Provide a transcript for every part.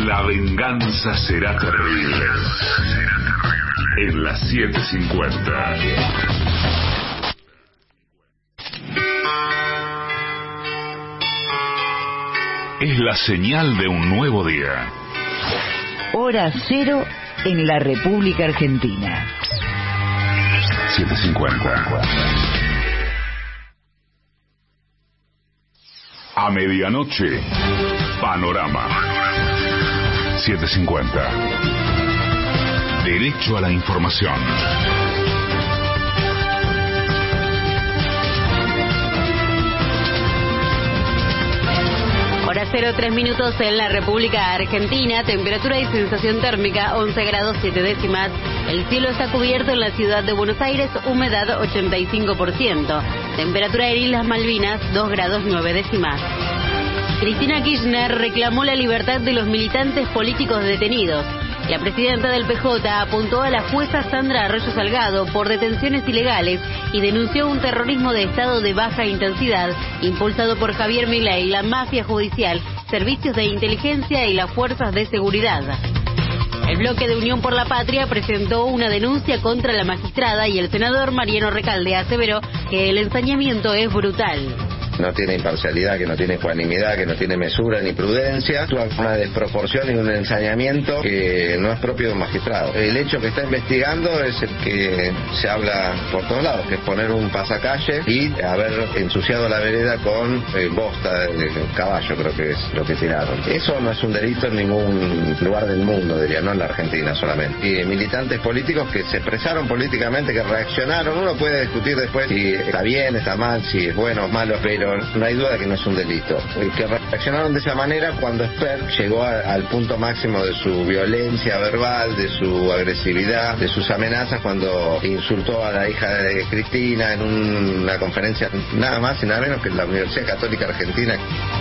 La venganza será terrible. En las 7:50. Es la señal de un nuevo día. Hora cero en la República Argentina. 7:50. A medianoche, Panorama. 7:50. Derecho a la información. Hora 03 minutos en la República Argentina. Temperatura y sensación térmica 11 grados 7 décimas. El cielo está cubierto en la ciudad de Buenos Aires, humedad 85%. Temperatura en Islas Malvinas 2 grados 9 décimas. Cristina Kirchner reclamó la libertad de los militantes políticos detenidos. La presidenta del PJ apuntó a la jueza Sandra Arroyo Salgado por detenciones ilegales y denunció un terrorismo de estado de baja intensidad impulsado por Javier Milei, la mafia judicial, servicios de inteligencia y las fuerzas de seguridad. El bloque de Unión por la Patria presentó una denuncia contra la magistrada y el senador Mariano Recalde aseveró que el ensañamiento es brutal. No tiene imparcialidad, que no tiene ecuanimidad, que no tiene mesura ni prudencia. Actúa con una desproporción y un ensañamiento que no es propio de un magistrado. El hecho que está investigando es el que se habla por todos lados, que es poner un pasacalle y haber ensuciado la vereda con bosta de caballo, creo que es lo que tiraron. Eso no es un delito en ningún lugar del mundo, diría, no en la Argentina solamente. Y militantes políticos que se expresaron políticamente, que reaccionaron, uno puede discutir después si está bien, está mal, si es bueno o malo, pero no hay duda que no es un delito. Que reaccionaron de esa manera cuando Esper llegó al punto máximo de su violencia verbal, de su agresividad, de sus amenazas, cuando insultó a la hija de Cristina en una conferencia nada más y nada menos que en la Universidad Católica Argentina.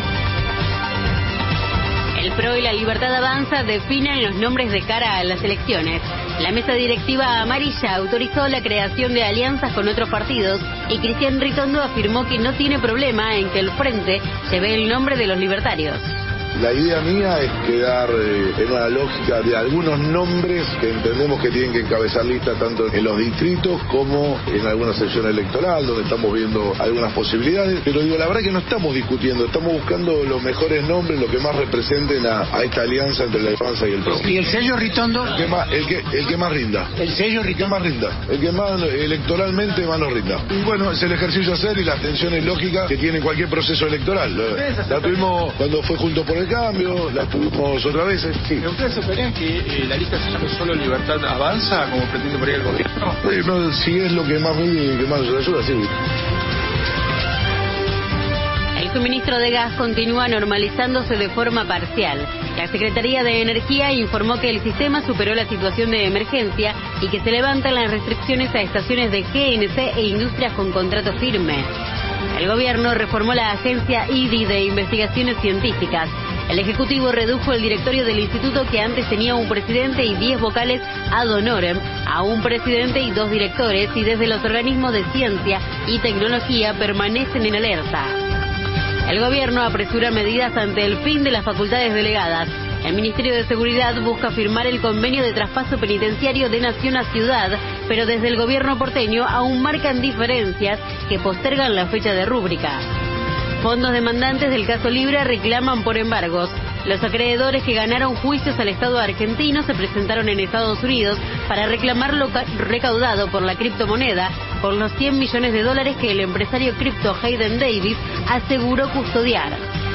El PRO y la Libertad Avanza definen los nombres de cara a las elecciones. La mesa directiva amarilla autorizó la creación de alianzas con otros partidos y Cristian Ritondo afirmó que no tiene problema en que el Frente lleve el nombre de los libertarios. La idea mía es quedar en una lógica de algunos nombres que entendemos que tienen que encabezar lista tanto en los distritos como en alguna sección electoral, donde estamos viendo algunas posibilidades. Pero digo, la verdad es que no estamos discutiendo, estamos buscando los mejores nombres, los que más representen a esta alianza entre la Avanza y el PRO. ¿Y el sello Ritondo? El que más rinda. ¿El sello Ritondo? El que más rinda. El que más electoralmente más nos rinda. Y bueno, es el ejercicio a hacer y las tensiones lógicas que tiene cualquier proceso electoral. La tuvimos cuando fue Junto por el Cambio, la tuvimos otras veces. Sí. ¿Ustedes esperan que la lista se llame solo Libertad Avanza, como pretende por ahí el gobierno? No, si es lo que más mide y que más nos ayuda, sí. El suministro de gas continúa normalizándose de forma parcial. La Secretaría de Energía informó que el sistema superó la situación de emergencia y que se levantan las restricciones a estaciones de GNC e industrias con contrato firme. El gobierno reformó la agencia IDI de investigaciones científicas. El Ejecutivo redujo el directorio del instituto, que antes tenía un presidente y 10 vocales ad honorem, a un presidente y 2 directores, y desde los organismos de ciencia y tecnología permanecen en alerta. El gobierno apresura medidas ante el fin de las facultades delegadas. El Ministerio de Seguridad busca firmar el convenio de traspaso penitenciario de nación a ciudad, pero desde el gobierno porteño aún marcan diferencias que postergan la fecha de rúbrica. Fondos demandantes del caso Libra reclaman por embargos. Los acreedores que ganaron juicios al Estado argentino se presentaron en Estados Unidos para reclamar lo recaudado por la criptomoneda, por los $100 millones que el empresario cripto Hayden Davis aseguró custodiar.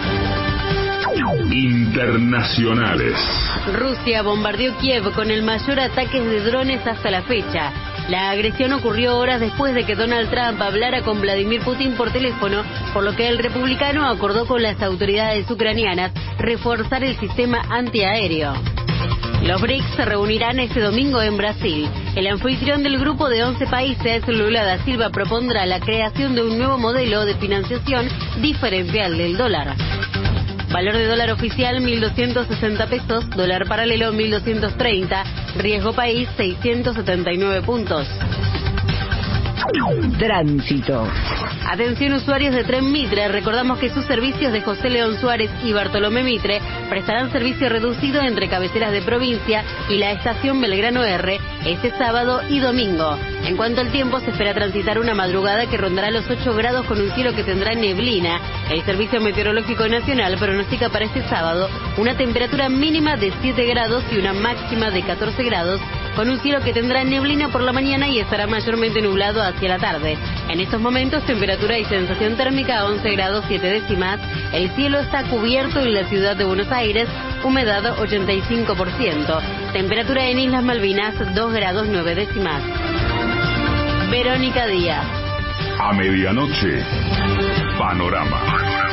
Internacionales. Rusia bombardeó Kiev con el mayor ataque de drones hasta la fecha. La agresión ocurrió horas después de que Donald Trump hablara con Vladimir Putin por teléfono, por lo que el republicano acordó con las autoridades ucranianas reforzar el sistema antiaéreo. Los BRICS se reunirán este domingo en Brasil. El anfitrión del grupo de 11 países, Lula da Silva, propondrá la creación de un nuevo modelo de financiación diferencial del dólar. Valor de dólar oficial 1.260 pesos, dólar paralelo 1.230, riesgo país 679 puntos. Tránsito. Atención usuarios de Tren Mitre, recordamos que sus servicios de José León Suárez y Bartolomé Mitre prestarán servicio reducido entre cabeceras de provincia y la estación Belgrano R este sábado y domingo. En cuanto al tiempo, se espera transitar una madrugada que rondará los 8 grados con un cielo que tendrá neblina. El Servicio Meteorológico Nacional pronostica para este sábado una temperatura mínima de 7 grados y una máxima de 14 grados, con un cielo que tendrá neblina por la mañana y estará mayormente nublado hacia la tarde. En estos momentos, temperatura y sensación térmica a 11 grados 7 décimas. El cielo está cubierto en la ciudad de Buenos Aires, humedad 85%. Temperatura en Islas Malvinas 2 grados 9 décimas. Verónica Díaz. A medianoche, Panorama.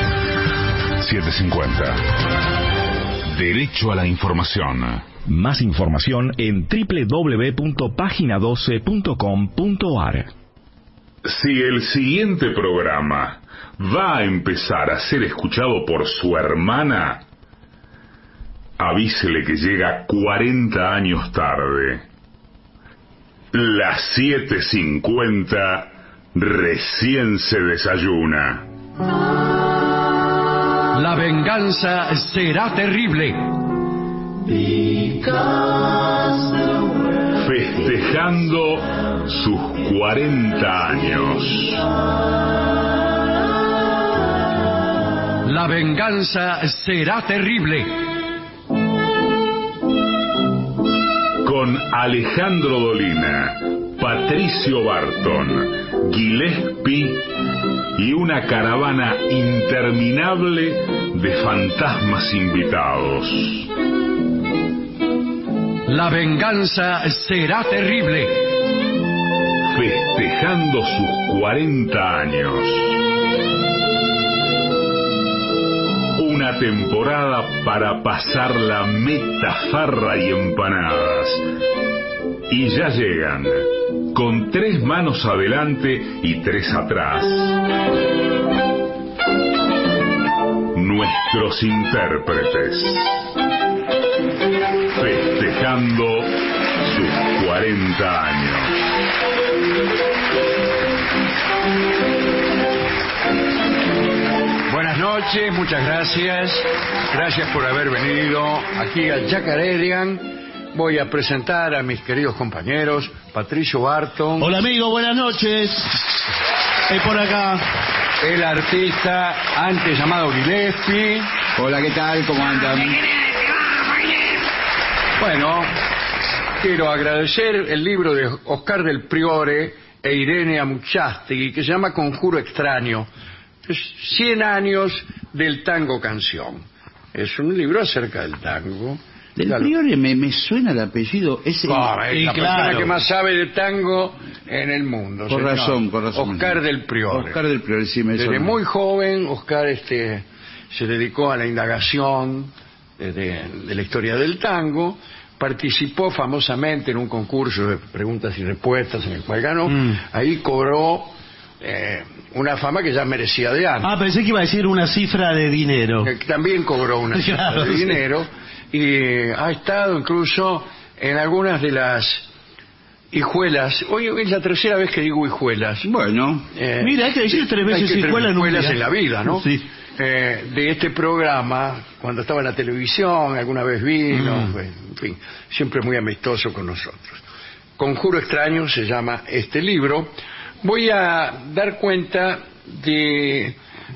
7:50. Derecho a la información. Más información en www.pagina12.com.ar. Si el siguiente programa va a empezar a ser escuchado por su hermana, avísele que llega 40 años tarde. Las 7:50 recién se desayuna. La venganza será terrible. Festejando sus 40 años. La venganza será terrible. Con Alejandro Dolina, Patricio Barton, Gillespie y una caravana interminable de fantasmas invitados. La venganza será terrible. Festejando sus 40 años. Una temporada para pasar la metafarra y empanadas. Y ya llegan, con 3 manos adelante y 3 atrás, nuestros intérpretes. Festejando sus 40 años. Buenas noches, muchas gracias. Gracias por haber venido aquí al Chacarerian. Voy a presentar a mis queridos compañeros, Patricio Barton. Hola amigo, buenas noches. Por acá. El artista antes llamado Gillespie. Hola, ¿qué tal? ¿Cómo andan? Bueno, quiero agradecer el libro de Oscar del Priore e Irene Amuchastegui, que se llama Conjuro Extraño. Es 100 años del tango canción. Es un libro acerca del tango. Del Priore me suena el apellido. Es la persona que más sabe de tango en el mundo. Por razón. Oscar del Priore. Oscar del Priore, sí me suena. Desde muy joven, Oscar se dedicó a la indagación de la historia del tango. Participó famosamente en un concurso de preguntas y respuestas en el cual ganó. Ahí cobró una fama que ya merecía de antes. Pensé que iba a decir una cifra de dinero. También cobró una cifra de dinero. Y ha estado incluso en algunas de las hijuelas. Hoy es la tercera vez que digo hijuelas. Bueno, mira, hay que decir 3 veces hijuelas en la vida, ¿no? Sí. De este programa, cuando estaba en la televisión, alguna vez vino, en fin, siempre muy amistoso con nosotros. Conjuro Extraño se llama este libro. Voy a dar cuenta de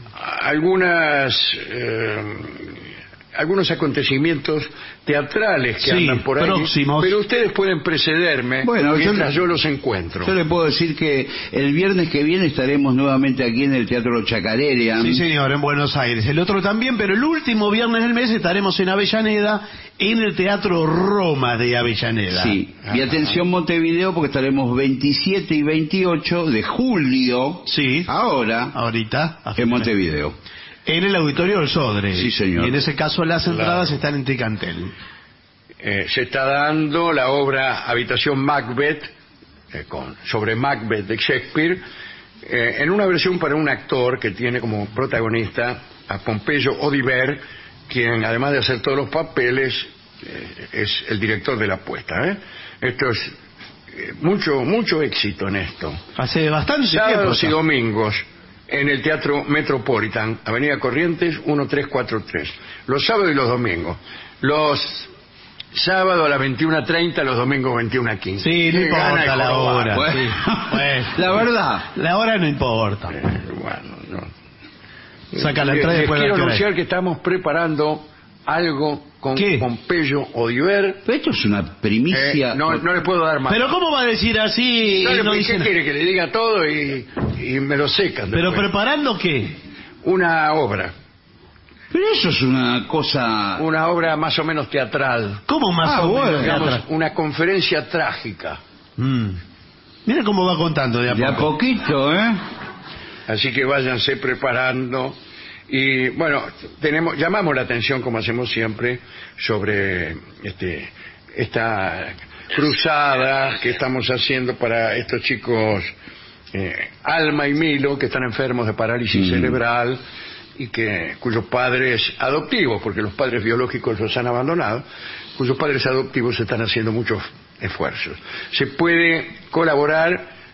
algunos acontecimientos teatrales que andan por ahí, próximos. Pero ustedes pueden precederme mientras yo los encuentro. Yo le puedo decir que el viernes que viene estaremos nuevamente aquí en el Teatro Chacarerian. Sí, señor, en Buenos Aires. El otro también, pero el último viernes del mes estaremos en Avellaneda, en el Teatro Roma de Avellaneda. Sí, y atención Montevideo, porque estaremos 27 y 28 de julio. Sí. Ahorita. En Montevideo. En el Auditorio del Sodre. Sí, señor. Y en ese caso las entradas están en Ticantel. Se está dando la obra Habitación Macbeth, sobre Macbeth de Shakespeare, en una versión para un actor que tiene como protagonista a Pompeyo Odiver, quien además de hacer todos los papeles es el director de la puesta. Esto es mucho éxito en esto. Hace bastante Sábados tiempo. y domingos en el Teatro Metropolitan, Avenida Corrientes 1343. Los sábados y los domingos. Los sábados a las 21:30, los domingos 21:15. Sí, no ¿Qué gana importa el la jorobado? hora. Bueno, Sí. Bueno, la verdad. la hora no importa. Bueno, no. Saca la entrada y Les después quiero la anunciar que estamos preparando algo con ¿Qué? Pompeyo Odiver. Pero esto es una primicia. No le puedo dar más. Pero ¿cómo va a decir así? No, y no ¿qué dice nada? quiere? Que le diga todo y me lo secan ¿Pero después. preparando qué? Una obra. Pero eso es una cosa... Una obra más o menos teatral. ¿Cómo más o menos? Digamos, Teatro? una conferencia trágica. Mira cómo va contando de a De a poco. poquito, ¿eh? Así que váyanse preparando. Y bueno, llamamos la atención, como hacemos siempre, sobre esta cruzada que estamos haciendo para estos chicos Alma y Milo, que están enfermos de parálisis cerebral y cuyos padres adoptivos, porque los padres biológicos los han abandonado, cuyos padres adoptivos están haciendo muchos esfuerzos. Se puede colaborar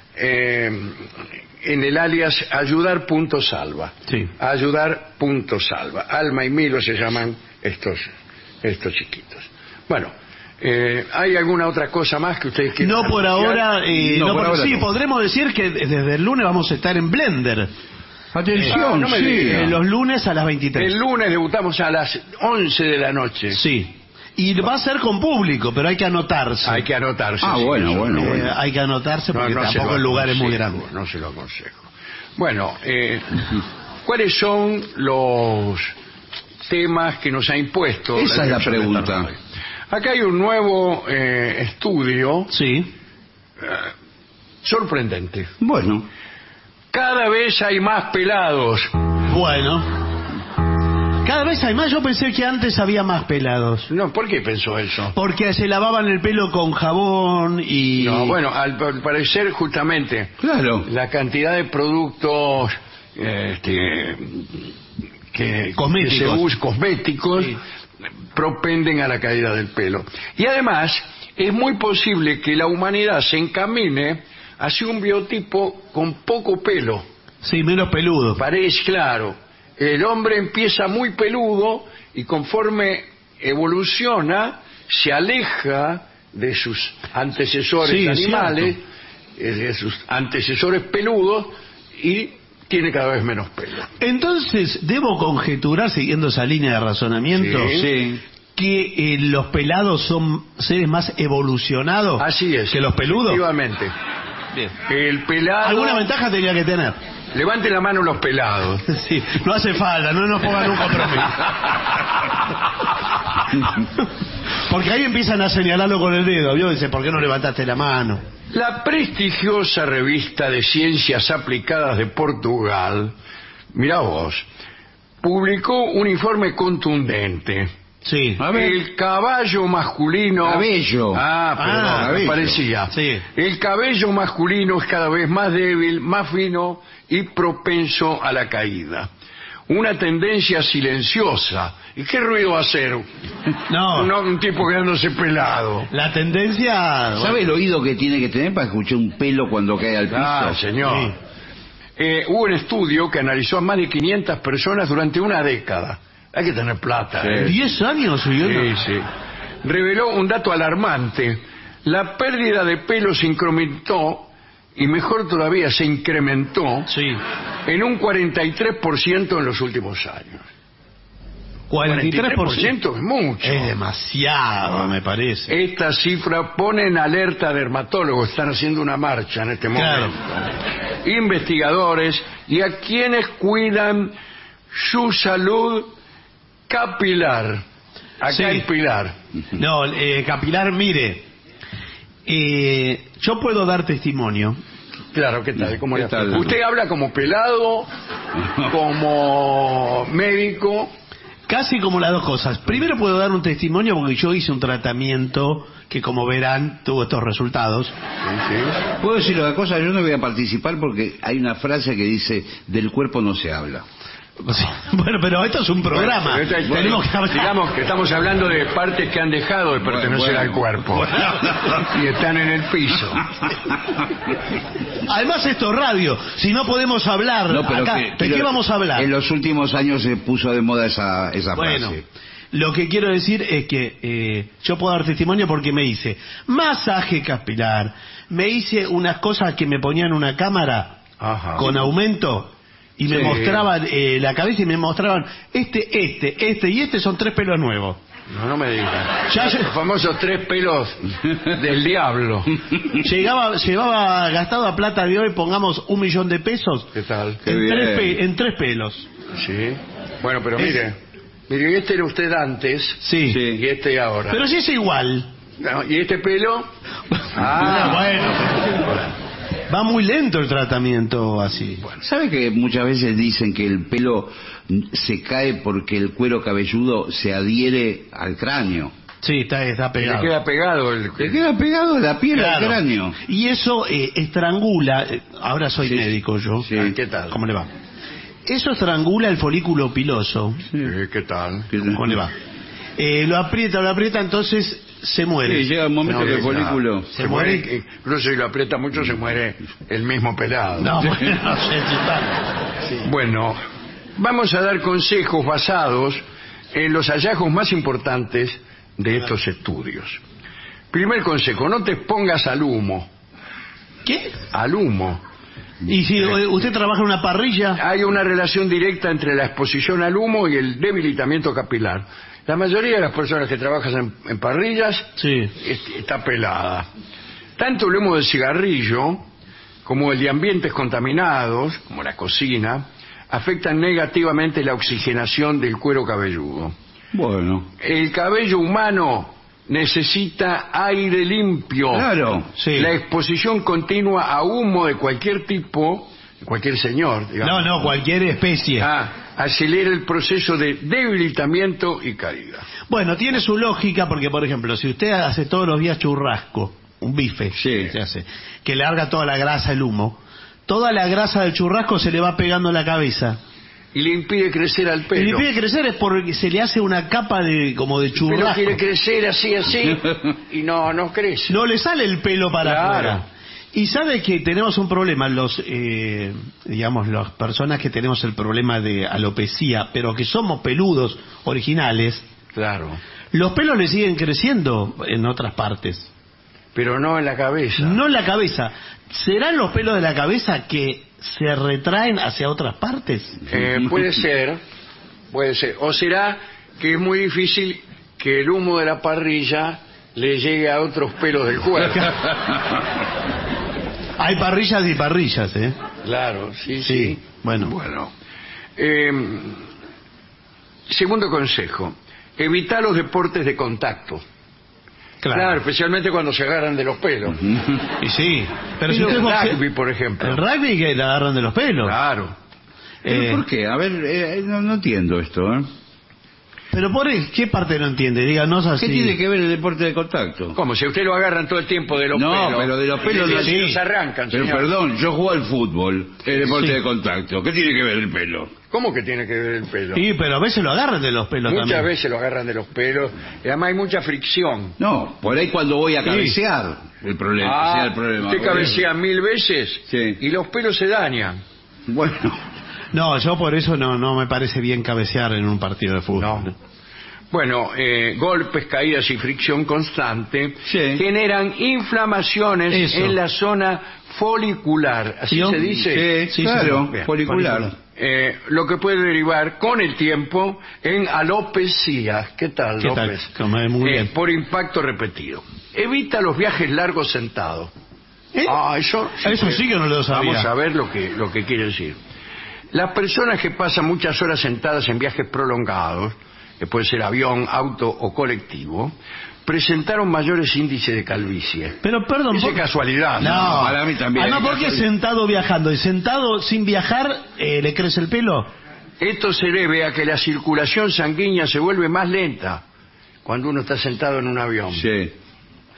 en el alias ayudar.salva. Sí. Ayudar.salva. Alma y Milo se llaman estos chiquitos. Bueno, ¿hay alguna otra cosa más que ustedes quieran No por anunciar? ahora. Sí, no. podremos decir que desde el lunes vamos a estar en Blender. Atención, no me sí. diga. Los lunes a las 23. El lunes debutamos a las 11 de la noche. Sí. Y va a ser con público, pero hay que anotarse. Hay que anotarse. Ah, sí, bueno, eso. bueno. Hay que anotarse porque No se tampoco lo el lugar es muy aconsejo, grande. No se lo aconsejo. Bueno, ¿cuáles son los temas que nos ha impuesto? Esa es la Dirección de pregunta. esta radio? Acá hay un nuevo estudio Sí. sorprendente. Bueno. Cada vez hay más pelados. Bueno. Cada vez hay más. Yo pensé que antes había más pelados. No, ¿por qué pensó eso? Porque se lavaban el pelo con jabón y... No, bueno, al parecer justamente Claro. la cantidad de productos que Cosméticos. se usan, cosméticos, Sí. propenden a la caída del pelo. Y además, es muy posible que la humanidad se encamine hacia un biotipo con poco pelo. Sí, menos peludo. Parece claro. El hombre empieza muy peludo y conforme evoluciona se aleja de sus antecesores Sí, es animales, de sus antecesores peludos y tiene cada vez menos pelo. Entonces, debo conjeturar, siguiendo esa línea de razonamiento, Sí. que los pelados son seres más evolucionados Así es. que los peludos. Efectivamente. Bien. El pelado... Alguna ventaja tenía que tener. Levante la mano los pelados. Sí, no hace falta, no nos pongan un compromiso. Porque ahí empiezan a señalarlo con el dedo, ¿vio? Dice, ¿por qué no levantaste la mano? La prestigiosa revista de Ciencias Aplicadas de Portugal, mirá vos, publicó un informe contundente. Sí. A ver. El caballo masculino... Cabello. Perdón, me cabello. parecía. Sí. El cabello masculino es cada vez más débil, más fino y propenso a la caída. Una tendencia silenciosa. ¿Y qué ruido va a hacer? No, Un tipo quedándose pelado. la tendencia... ¿Sabe el oído que tiene que tener para escuchar un pelo cuando cae al piso? Ah, señor. Hubo un estudio que analizó a más de 500 personas durante una década. Hay que tener plata. 10 años subiendo. Sí, sí. Reveló un dato alarmante. La pérdida de pelo se incrementó, y mejor todavía, se incrementó Sí. en un 43% en los últimos años. 43% es mucho. es demasiado, me parece. Esta cifra pone en alerta a dermatólogos, están haciendo una marcha en este momento, investigadores y a quienes cuidan su salud capilar. Acá Sí. hay pilar. No, capilar, mire, yo puedo dar testimonio. Claro, ¿qué tal? ¿Cómo ¿Qué le tal? fue? Usted habla como pelado, como médico. Casi como las dos cosas. Primero puedo dar un testimonio porque yo hice un tratamiento que, como verán, tuvo estos resultados. Puedo decir otra cosa, yo no voy a participar porque hay una frase que dice, del cuerpo no se habla. Bueno, pero esto es un programa. Bueno, Tenemos que hablar. digamos que estamos hablando de partes que han dejado de pertenecer al cuerpo y están en el piso. Además esto es radio. Si no podemos hablar acá, ¿de qué vamos a hablar? En los últimos años se puso de moda esa Bueno, frase. lo que quiero decir es que yo puedo dar testimonio porque me hice masaje capilar, me hice unas cosas que me ponían una cámara con aumento y me mostraban la cabeza y me mostraban este son 3 pelos nuevos. No me digas. Los famosos 3 pelos del diablo. Llevaba gastado a plata de hoy, pongamos 1 millón de pesos. ¿Qué tal? En 3 pelos. Sí. Bueno, pero mire, este era usted antes. Sí. Y este ahora. Pero si es igual. No, ¿y este pelo? Bueno. Va muy lento el tratamiento así. ¿Sabe que muchas veces dicen que el pelo se cae porque el cuero cabelludo se adhiere al cráneo? Sí, está pegado. Le queda pegado Le queda pegado la piel al cráneo. Y eso estrangula. Ahora soy médico yo. Sí. ¿Qué tal? ¿Cómo le va? Eso estrangula el folículo piloso. Sí, ¿qué tal? ¿Cómo le va? Lo aprieta, entonces se muere. Sí, llega un momento que el folículo se muere. Incluso si lo aprieta mucho se muere el mismo pelado. No, bueno, no sé si está. Sí. Bueno, vamos a dar consejos basados en los hallazgos más importantes de estos estudios. Primer consejo, no te expongas al humo. ¿Qué? Al humo. Y si usted trabaja en una parrilla... Hay una relación directa entre la exposición al humo y el debilitamiento capilar. La mayoría de las personas que trabajan en parrillas está pelada. Tanto el humo del cigarrillo como el de ambientes contaminados, como la cocina, afectan negativamente la oxigenación del cuero cabelludo. Bueno. El cabello humano necesita aire limpio. Claro. Sí. La exposición continua a humo de cualquier tipo, cualquier señor, digamos. No, cualquier especie. Acelera el proceso de debilitamiento y caída. Bueno, tiene su lógica porque, por ejemplo, si usted hace todos los días churrasco, un bife, se hace, que larga toda la grasa, el humo, toda la grasa del churrasco se le va pegando en la cabeza. Y le impide crecer al pelo. Y le impide crecer es porque se le hace una capa como de churrasco. Pero quiere crecer así, y no crece. No le sale el pelo para afuera. Y sabe que tenemos un problema, las personas que tenemos el problema de alopecia, pero que somos peludos originales. Claro. Los pelos le siguen creciendo en otras partes. Pero no en la cabeza. No en la cabeza. ¿Serán los pelos de la cabeza que se retraen hacia otras partes? Puede ser. O será que es muy difícil que el humo de la parrilla le llegue a otros pelos del cuerpo. Hay parrillas y parrillas, ¿eh? Claro, sí. Bueno. Segundo consejo. Evita los deportes de contacto. Claro, especialmente cuando se agarran de los pelos. Y sí. Pero si el rugby, por ejemplo. El rugby que le agarran de los pelos. Claro. ¿Por qué? A ver, no entiendo esto, ¿eh? Pero ¿qué parte no entiende? Díganos así. ¿Qué tiene que ver el deporte de contacto? ¿Cómo? Si usted lo agarran todo el tiempo de los pelos. No, pero de los pelos no se arrancan, Pero señor. perdón, yo juego al fútbol, el deporte de contacto. ¿Qué tiene que ver el pelo? ¿Cómo que tiene que ver el pelo? Sí, pero a veces lo agarran de los pelos también. Muchas veces lo agarran de los pelos. Y además hay mucha fricción. No, por ahí cuando voy a cabecear, el problema. El problema. Usted cabecea 1000 veces y los pelos se dañan. Bueno. No, yo por eso no me parece bien cabecear en un partido de fútbol. No. Bueno, golpes, caídas y fricción constante generan inflamaciones en la zona folicular. ¿Así se dice? Sí, claro, folicular. Lo que puede derivar con el tiempo en alopecia. ¿Qué tal, López? Muy bien. Por impacto repetido. Evita los viajes largos sentados. Eso sí que no lo sabía. Vamos a ver lo que quiere decir. Las personas que pasan muchas horas sentadas en viajes prolongados, que puede ser avión, auto o colectivo, presentaron mayores índices de calvicie. Pero perdón, ¿es casualidad? No, para mí también. No, porque sentado viajando y sentado sin viajar le crece el pelo. Esto se debe a que la circulación sanguínea se vuelve más lenta cuando uno está sentado en un avión. Sí.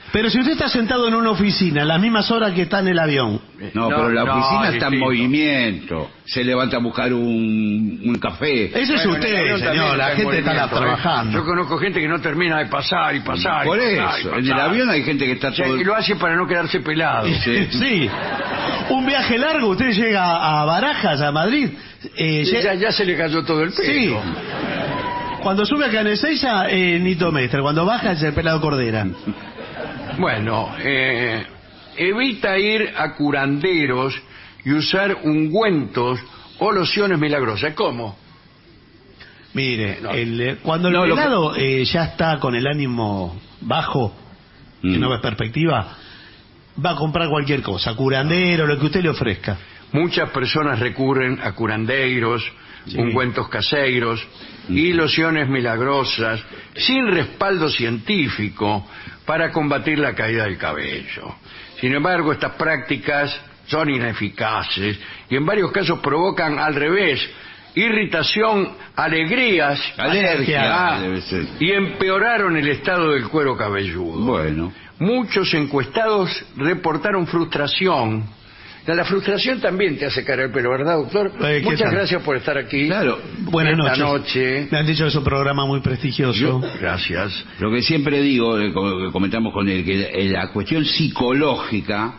Pero si usted está sentado en una oficina a las mismas horas que está en el avión. No, pero la oficina está en movimiento. Se levanta a buscar un café. Eso es usted, señor. La gente está trabajando. Yo conozco gente que no termina de pasar y pasar. Por y eso, pasar, y pasar. en el avión hay gente que está todo... Y lo hace para no quedarse pelado. Sí. Un viaje largo, usted llega a Barajas, a Madrid. Ya se le cayó todo el pelo. Sí. Cuando sube a Canezeiza, Nito Mestre. Cuando baja, es el pelado Cordera. Bueno, evita ir a curanderos y usar ungüentos o lociones milagrosas. ¿Cómo? Mire, cuando el pelado ya está con el ánimo bajo, que no ves perspectiva, va a comprar cualquier cosa, curandero, lo que usted le ofrezca. Muchas personas recurren a curandeiros, ungüentos caseiros y lociones milagrosas sin respaldo científico para combatir la caída del cabello. Sin embargo, estas prácticas son ineficaces y en varios casos provocan al revés irritación, alegrías, alergia, y empeoraron el estado del cuero cabelludo. Bueno, muchos encuestados reportaron frustración. La frustración también te hace caer el pelo, ¿verdad, doctor? Muchas gracias por estar aquí. Claro. Buenas noches. Noche. Me han dicho que es un programa muy prestigioso. Gracias. Lo que siempre digo, comentamos con él, que la cuestión psicológica...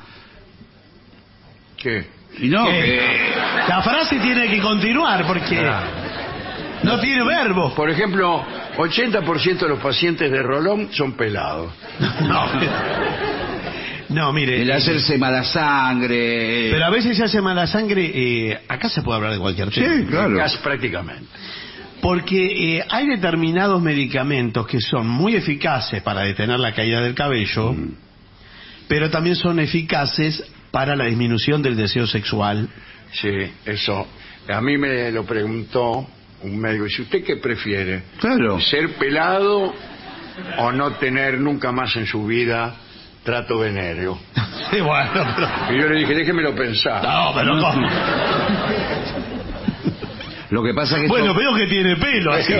¿Qué? No, la frase tiene que continuar porque no tiene verbo. Por ejemplo, 80% de los pacientes de Rolón son pelados. No, mire. El hacerse mala sangre. Pero a veces se hace mala sangre. Acá se puede hablar de cualquier tema. Sí, claro. Casi prácticamente. Porque hay determinados medicamentos que son muy eficaces para detener la caída del cabello, pero también son eficaces para la disminución del deseo sexual. Sí, eso. A mí me lo preguntó un médico. ¿Y usted qué prefiere? Claro. ¿Ser pelado o no tener nunca más en su vida trato venéreo? Sí, bueno, pero... Y yo le dije, déjemelo pensar. No, pero ¿cómo? Lo que pasa es que... Bueno, veo que tiene pelo, así.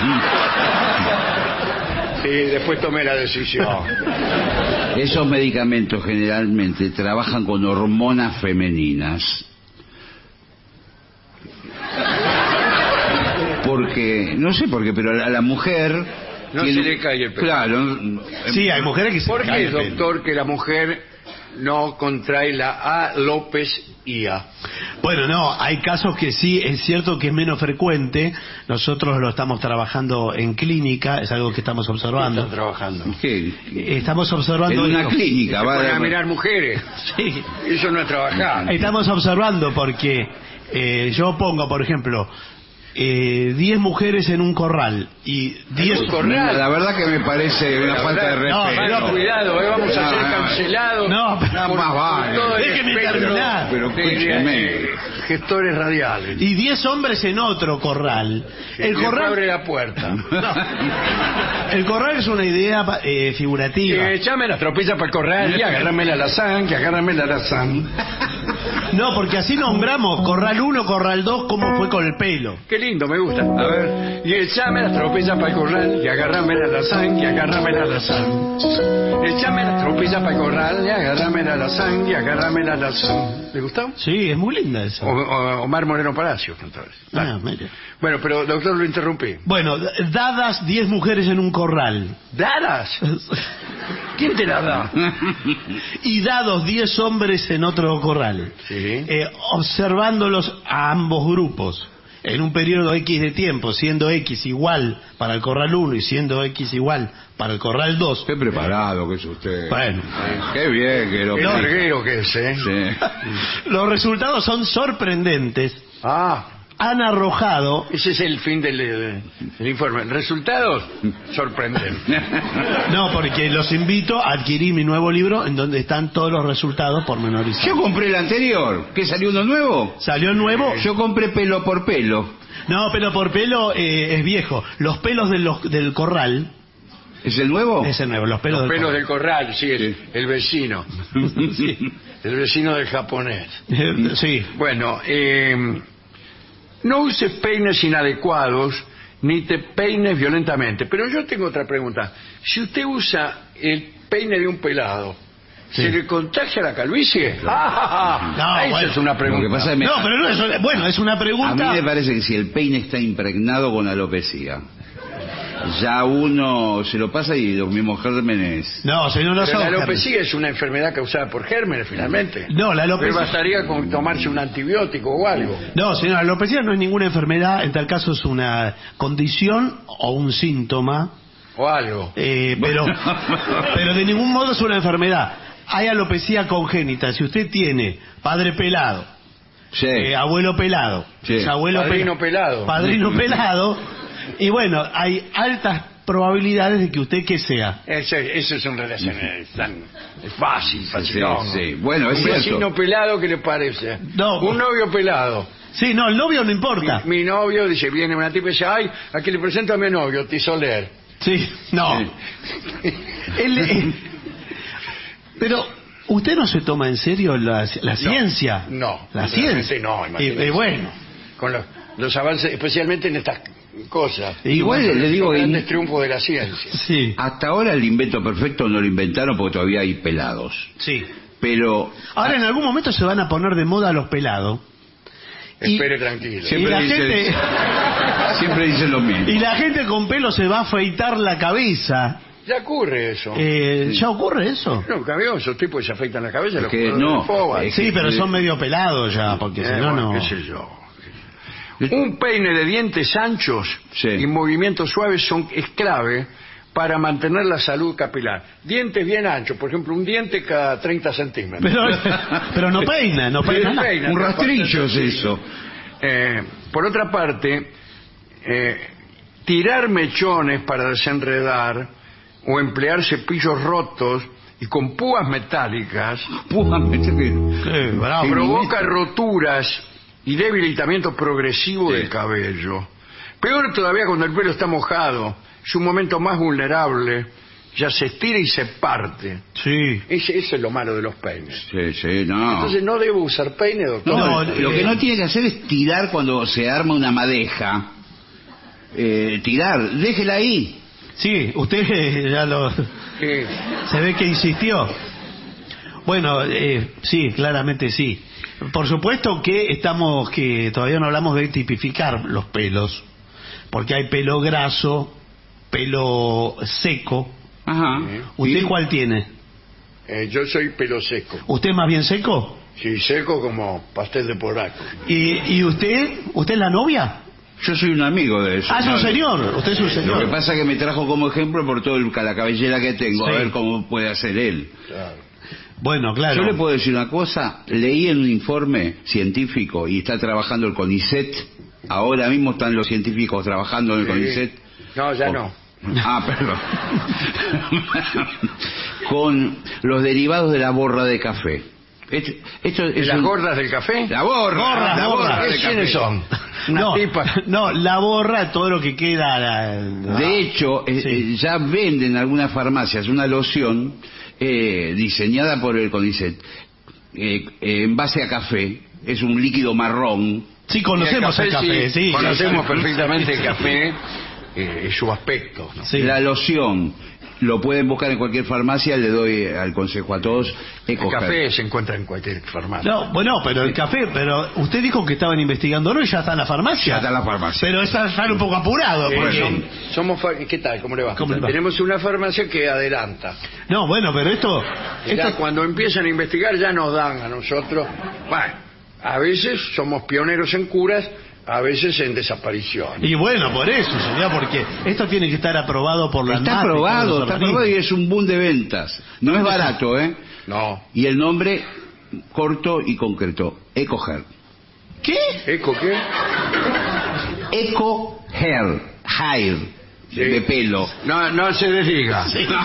Sí, después tomé la decisión. Esos medicamentos generalmente trabajan con hormonas femeninas. Porque, no sé por qué, pero a la mujer... No se le cae el pelo. Claro. Sí, hay mujeres que se ¿Por le cae qué, el pelo? doctor, que la mujer no contrae la alopecia? Bueno, no, hay casos que sí, es cierto que es menos frecuente. Nosotros lo estamos trabajando en clínica, es algo que estamos observando. ¿Están trabajando? ¿Qué? Estamos observando... En una clínica, van a mirar mujeres. Sí. Eso no es trabajar. Estamos observando porque yo pongo, por ejemplo... 10 mujeres en un corral y 10 corral. La verdad que me parece una falta de respeto. No, cuidado, vamos a ser cancelados. No, nada más vale. Déjeme terminar. Pero escúcheme. Gestores radiales. Y 10 hombres en otro corral. El corral abre la puerta. No. El corral es una idea figurativa. Echame las tropillas para el corral y agárrame la lasagne, No, porque así nombramos corral 1, corral 2, como fue con el pelo. Qué lindo, me gusta. A ver. Y echame las tropillas para el corral y agárrame la lasagne, Echame las tropillas para el corral y agárrame la lasagne, ¿Le gustó? Sí, es muy linda esa. Omar Moreno Palacios, entonces. Mira. Bueno, pero doctor, lo interrumpí. Bueno, dadas 10 mujeres en un corral. ¿Dadas? ¿Quién te la da? Y dados 10 hombres en otro corral. Sí. Observándolos a ambos grupos en un periodo X de tiempo, siendo X igual para el corral 1 y siendo X igual para el corral 2. Qué preparado que es usted. Bueno. Qué bien que lo... Qué larguero que es, ¿eh? Sí. Los resultados son sorprendentes. Han arrojado... Ese es el fin del informe. ¿Resultados? Sorprendentes. No, porque los invito a adquirir mi nuevo libro en donde están todos los resultados pormenorizados. Yo compré el anterior. ¿Qué, salió uno nuevo? ¿Salió nuevo? Yo compré pelo por pelo. No, pelo por pelo es viejo. Los pelos del corral... ¿Es el nuevo? Es el nuevo, los pelos del corral, sí, el vecino. Sí. El vecino del japonés. Sí. Bueno, no uses peines inadecuados ni te peines violentamente. Pero yo tengo otra pregunta. Si usted usa el peine de un pelado, Sí. ¿se le contagia la calvicie? Esa bueno, es una pregunta. Lo que pasa es No, pero no es... Bueno, es una a pregunta... mí me parece que si el peine está impregnado con alopecia, ya uno se lo pasa y los mismos gérmenes... No, señor, no Pero son la gérmenes. alopecia es una enfermedad causada por gérmenes, finalmente. No, la Le alopecia... bastaría con tomarse un antibiótico o algo. No, señor, la alopecia no es ninguna enfermedad, en tal caso es una condición o un síntoma, O algo. pero de ningún modo es una enfermedad. Hay alopecia congénita. Si usted tiene padre pelado, Sí. abuelo pelado, Sí. abuelo Padrino pelado. padrino pelado, y bueno, hay altas probabilidades de que usted que sea. Ese es un relación es fácil, fácil. Sí. Bueno, es un cierto. vecino pelado, ¿qué le parece? No. Un novio pelado. Sí, no, el novio no importa. Mi novio dice, viene una tipa y dice, ay, aquí le presento a mi novio, Tisoler. Sí, no. Sí. Pero usted no se toma en serio la ciencia. No, la realmente ciencia. no, imagínese. Y bueno, Con los avances, especialmente en estas cosas. Igual Son le digo los que grandes triunfos de la ciencia. sí, hasta ahora el invento perfecto no lo inventaron porque todavía hay pelados. sí. Pero Ahora en algún momento se van a poner de moda los pelados. Y- Espere tranquilo. Siempre y la dicen- gente siempre dicen lo mismo. y la gente con pelo se va a afeitar la cabeza. Ya ocurre eso. ¿Ya ocurre eso? No, cambió, esos tipos que se afeitan la cabeza, Es los que jugadores no, de fútbol. es Sí, pero son medio pelados ya, porque si no, Bueno, no. qué sé yo. Un peine de dientes anchos Sí. y movimientos suaves es clave para mantener la salud capilar. Dientes bien anchos, por ejemplo, un diente cada 30 centímetros. Pero no peina, no peina nada. Peina, Un no, rastrillo es eso. Por otra parte, tirar mechones para desenredar o emplear cepillos rotos y con púas metálicas Qué bravo. provoca roturas y debilitamiento progresivo Sí. del cabello. Peor todavía cuando el pelo está mojado, es un momento más vulnerable, ya se estira y se parte. Sí. Eso es lo malo de los peines. Sí, no. Entonces no debo usar peine, doctor. No, lo que no tiene que hacer es tirar cuando se arma una madeja. Tirar, déjela ahí. Sí, usted ya lo... Eh, Se ve que insistió. Bueno, sí, claramente sí. Por supuesto que todavía no hablamos de tipificar los pelos, porque hay pelo graso, pelo seco. Ajá. ¿Usted ¿Y? cuál tiene? yo soy pelo seco. ¿Usted más bien seco? Sí, seco como pastel de poraco. ¿Y usted? ¿Usted es la novia? Yo soy un amigo de eso. Ah, es un señor. Usted es un Lo que señor. pasa es que me trajo como ejemplo por toda la cabellera que tengo, Sí. a ver cómo puede hacer él. Claro. Bueno, claro. Yo le puedo decir una cosa, leí en un informe científico y está trabajando el CONICET, ahora mismo están los científicos trabajando en el Sí. CONICET. No, ya no. Ah, perdón. Con los derivados de la borra de café. Esto es ¿Las un- gordas del café? La borra, la borra de ¿Quiénes café. son? Una No, tipa. no, la borra, todo lo que queda. De hecho, Sí. ya venden en algunas farmacias una loción diseñada por el CONICET en base a café. Es un líquido marrón. Sí, conocemos el café, sí. Conocemos perfectamente el café y su aspecto. ¿no? Sí. La loción lo pueden buscar en cualquier farmacia. Le doy al consejo a todos. El Ecoger. café se encuentra en cualquier farmacia. No, bueno, pero el café, pero usted dijo que estaban investigando, ¿no? Y ya está en la farmacia. Ya está en la farmacia. Pero están un poco apurado. porque- ¿Qué tal? ¿Cómo le va? ¿Cómo le va? Tenemos una farmacia que adelanta. No, bueno, pero esto... Ya cuando empiezan a investigar ya nos dan a nosotros. Bueno, a veces somos pioneros en curas, a veces en desaparición. Y bueno, por eso, señor, porque esto tiene que estar aprobado por la Está ANMAT y todos aprobado, los está organismos. aprobado y es un boom de ventas. No es barato, ¿eh? No. Y el nombre corto y concreto, Ecoger. ¿Qué? ¿Eco qué? Ecoger, hair, Sí. de pelo. No se desdiga.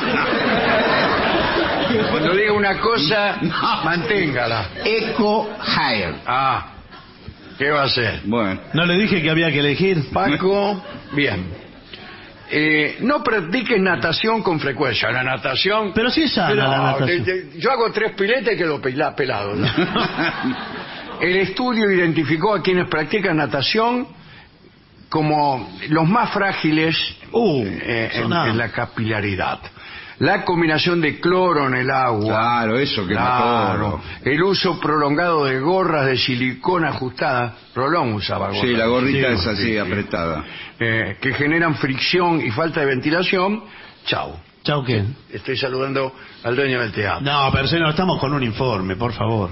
Cuando diga una cosa, manténgala. Ecohair. Ah, ¿qué va a hacer? Bueno, No le dije que había que elegir. Paco, bien. No practiques natación con frecuencia. La natación... Pero sí es sana la natación. Yo hago 3 piletas y quedo pelado. ¿no? El estudio identificó a quienes practican natación como los más frágiles sonaba. en la capilaridad. La combinación de cloro en el agua. Claro, eso que Claro. El uso prolongado de gorras de silicona ajustadas. Rolón usaba gorras. Sí, la gorrita Sí, es así, sí. apretada. Que generan fricción y falta de ventilación. Chau. ¿Chau qué? Estoy saludando al dueño del teatro. No, pero señor, estamos con un informe, por favor.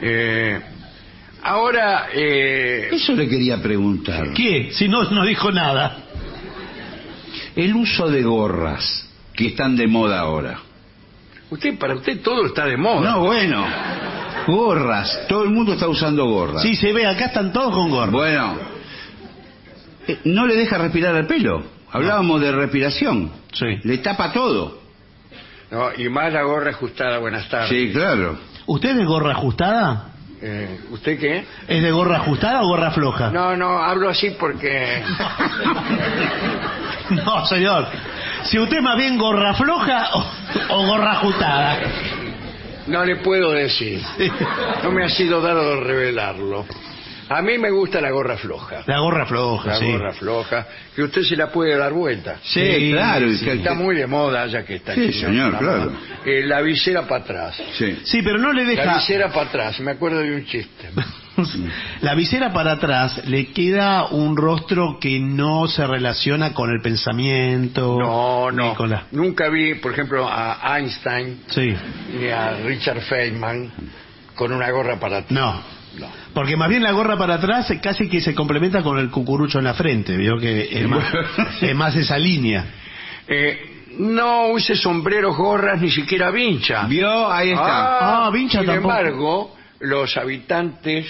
Ahora... Eso le quería preguntar. ¿Qué? Si no dijo nada. El uso de gorras que están de moda ahora. Para usted todo está de moda. No, bueno. Gorras. Todo el mundo está usando gorras. Sí, se ve, acá están todos con gorra. Bueno. No le deja respirar el pelo. Hablábamos de respiración. Sí. Le tapa todo. No, y más la gorra ajustada. Buenas tardes. Sí, claro. ¿Usted es de gorra ajustada? ¿Usted qué? ¿Es de gorra ajustada o gorra floja? No, hablo así porque... No, señor. Si usted más bien gorra floja o gorra ajustada. No le puedo decir. No me ha sido dado revelarlo. A mí me gusta la gorra floja. La gorra floja, La sí. gorra floja, que usted se la puede dar vuelta. Sí, claro. Sí, está muy de moda ya que está Sí, aquí, señor, la claro. moda. La visera para atrás. Sí. Sí, pero no le La deja... visera para atrás, me acuerdo de un chiste. La visera para atrás le queda un rostro que no se relaciona con el pensamiento. No. ni con la... Nunca vi, por ejemplo, a Einstein Sí. ni a Richard Feynman con una gorra para atrás. No. Porque más bien la gorra para atrás casi que se complementa con el cucurucho en la frente. Vio que es más esa línea. No use sombreros, gorras, ni siquiera vincha. ¿Vio? Ahí está. Vincha Sin tampoco. embargo, los habitantes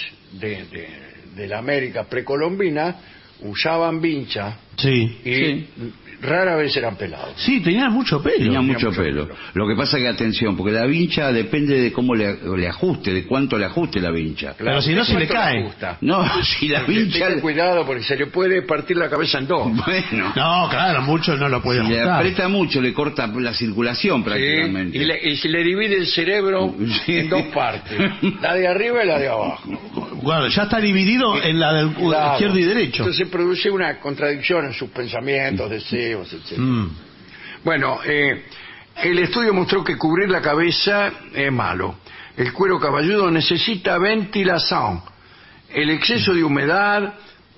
de la América precolombina usaban vincha Sí. y rara vez eran pelados. Sí, tenían mucho pelo. Tenía mucho pelo. Lo que pasa que, atención, porque la vincha depende de cómo le ajuste, de cuánto le ajuste la vincha. Pero si no se le ¿Cuánto cae. gusta? No, si la vincha... Tenga cuidado porque se le puede partir la cabeza en dos. Bueno, No, claro, mucho no lo puede si le ajustar. aprieta mucho, le corta la circulación Sí, prácticamente. y se le divide el cerebro Sí. en dos partes, la de arriba y la de abajo. Bueno, ya está dividido en la del Claro. izquierdo y derecho. Entonces produce una contradicción en sus pensamientos, deseos, etc. Bueno, el estudio mostró que cubrir la cabeza es malo. El cuero cabelludo necesita ventilación. El exceso de humedad,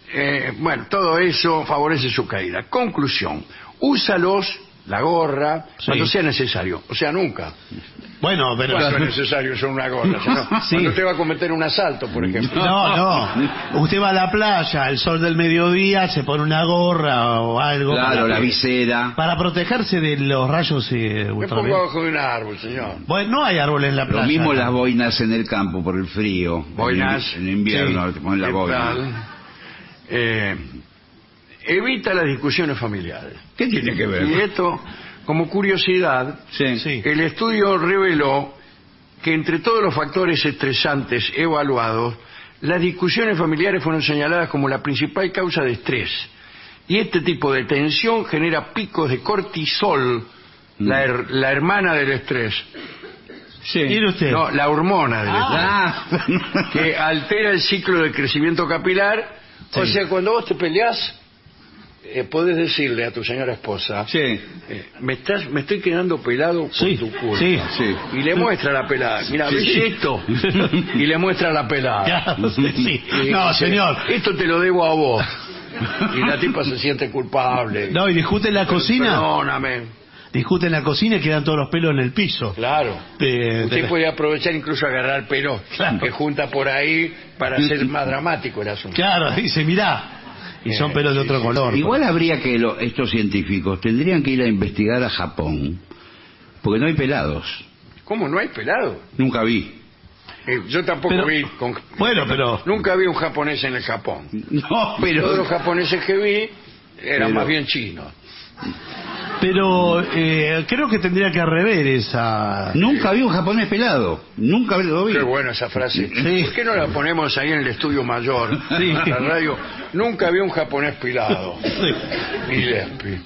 todo eso favorece su caída. Conclusión, úsalos, la gorra, cuando sea necesario. O sea, nunca. Bueno, pero... Cuando es necesario usar una gorra. Sí. Cuando usted va a cometer un asalto, por ejemplo. No. Usted va a la playa, al sol del mediodía, se pone una gorra o algo. Claro, la visera. Para protegerse de los rayos Me pongo ultravioletas. abajo de un árbol, señor. Bueno, no hay árboles en la playa. Lo mismo acá. las boinas en el campo por el frío. Boinas. En invierno te ponen la ¿Qué boina. tal? Evita las discusiones familiares. ¿Qué tiene que Y ver? esto, como curiosidad, Sí. el estudio reveló que entre todos los factores estresantes evaluados, las discusiones familiares fueron señaladas como la principal causa de estrés. Y este tipo de tensión genera picos de cortisol, la hermana del estrés. Sí. ¿Mire usted? No, la hormona del estrés. Que altera el ciclo de crecimiento capilar. O Sí. sea, cuando vos te peleás, podés decirle a tu señora esposa, Sí. me estoy quedando pelado por Sí, tu culpa. sí. Sí. Y le muestra la pelada. Mira, ¿ves Sí. esto? Y le muestra la pelada. Claro, sí. Y No, dice, señor. Esto te lo debo a vos. Y la tipa se siente culpable. No, y discuten la cocina. Perdóname. Discuten la cocina y quedan todos los pelos en el piso. Claro. Usted puede aprovechar incluso agarrar pelo Claro. que junta por ahí para hacer más dramático el asunto. Claro, dice, mirá. Y son pelos de otro color. Igual habría que estos científicos tendrían que ir a investigar a Japón, porque no hay pelados. ¿Cómo no hay pelado? Nunca vi. Yo tampoco Pero- vi. Bueno, pero... Nunca vi un japonés en el Japón. No, Todos los pero japoneses que vi eran Pero- más bien chinos. Pero creo que tendría que rever esa... nunca vi un japonés pelado. Nunca lo vi. Qué buena esa frase. Sí. ¿Por qué no la ponemos ahí en el estudio mayor? Sí. La radio. Nunca vi un japonés pilado. Gillespie.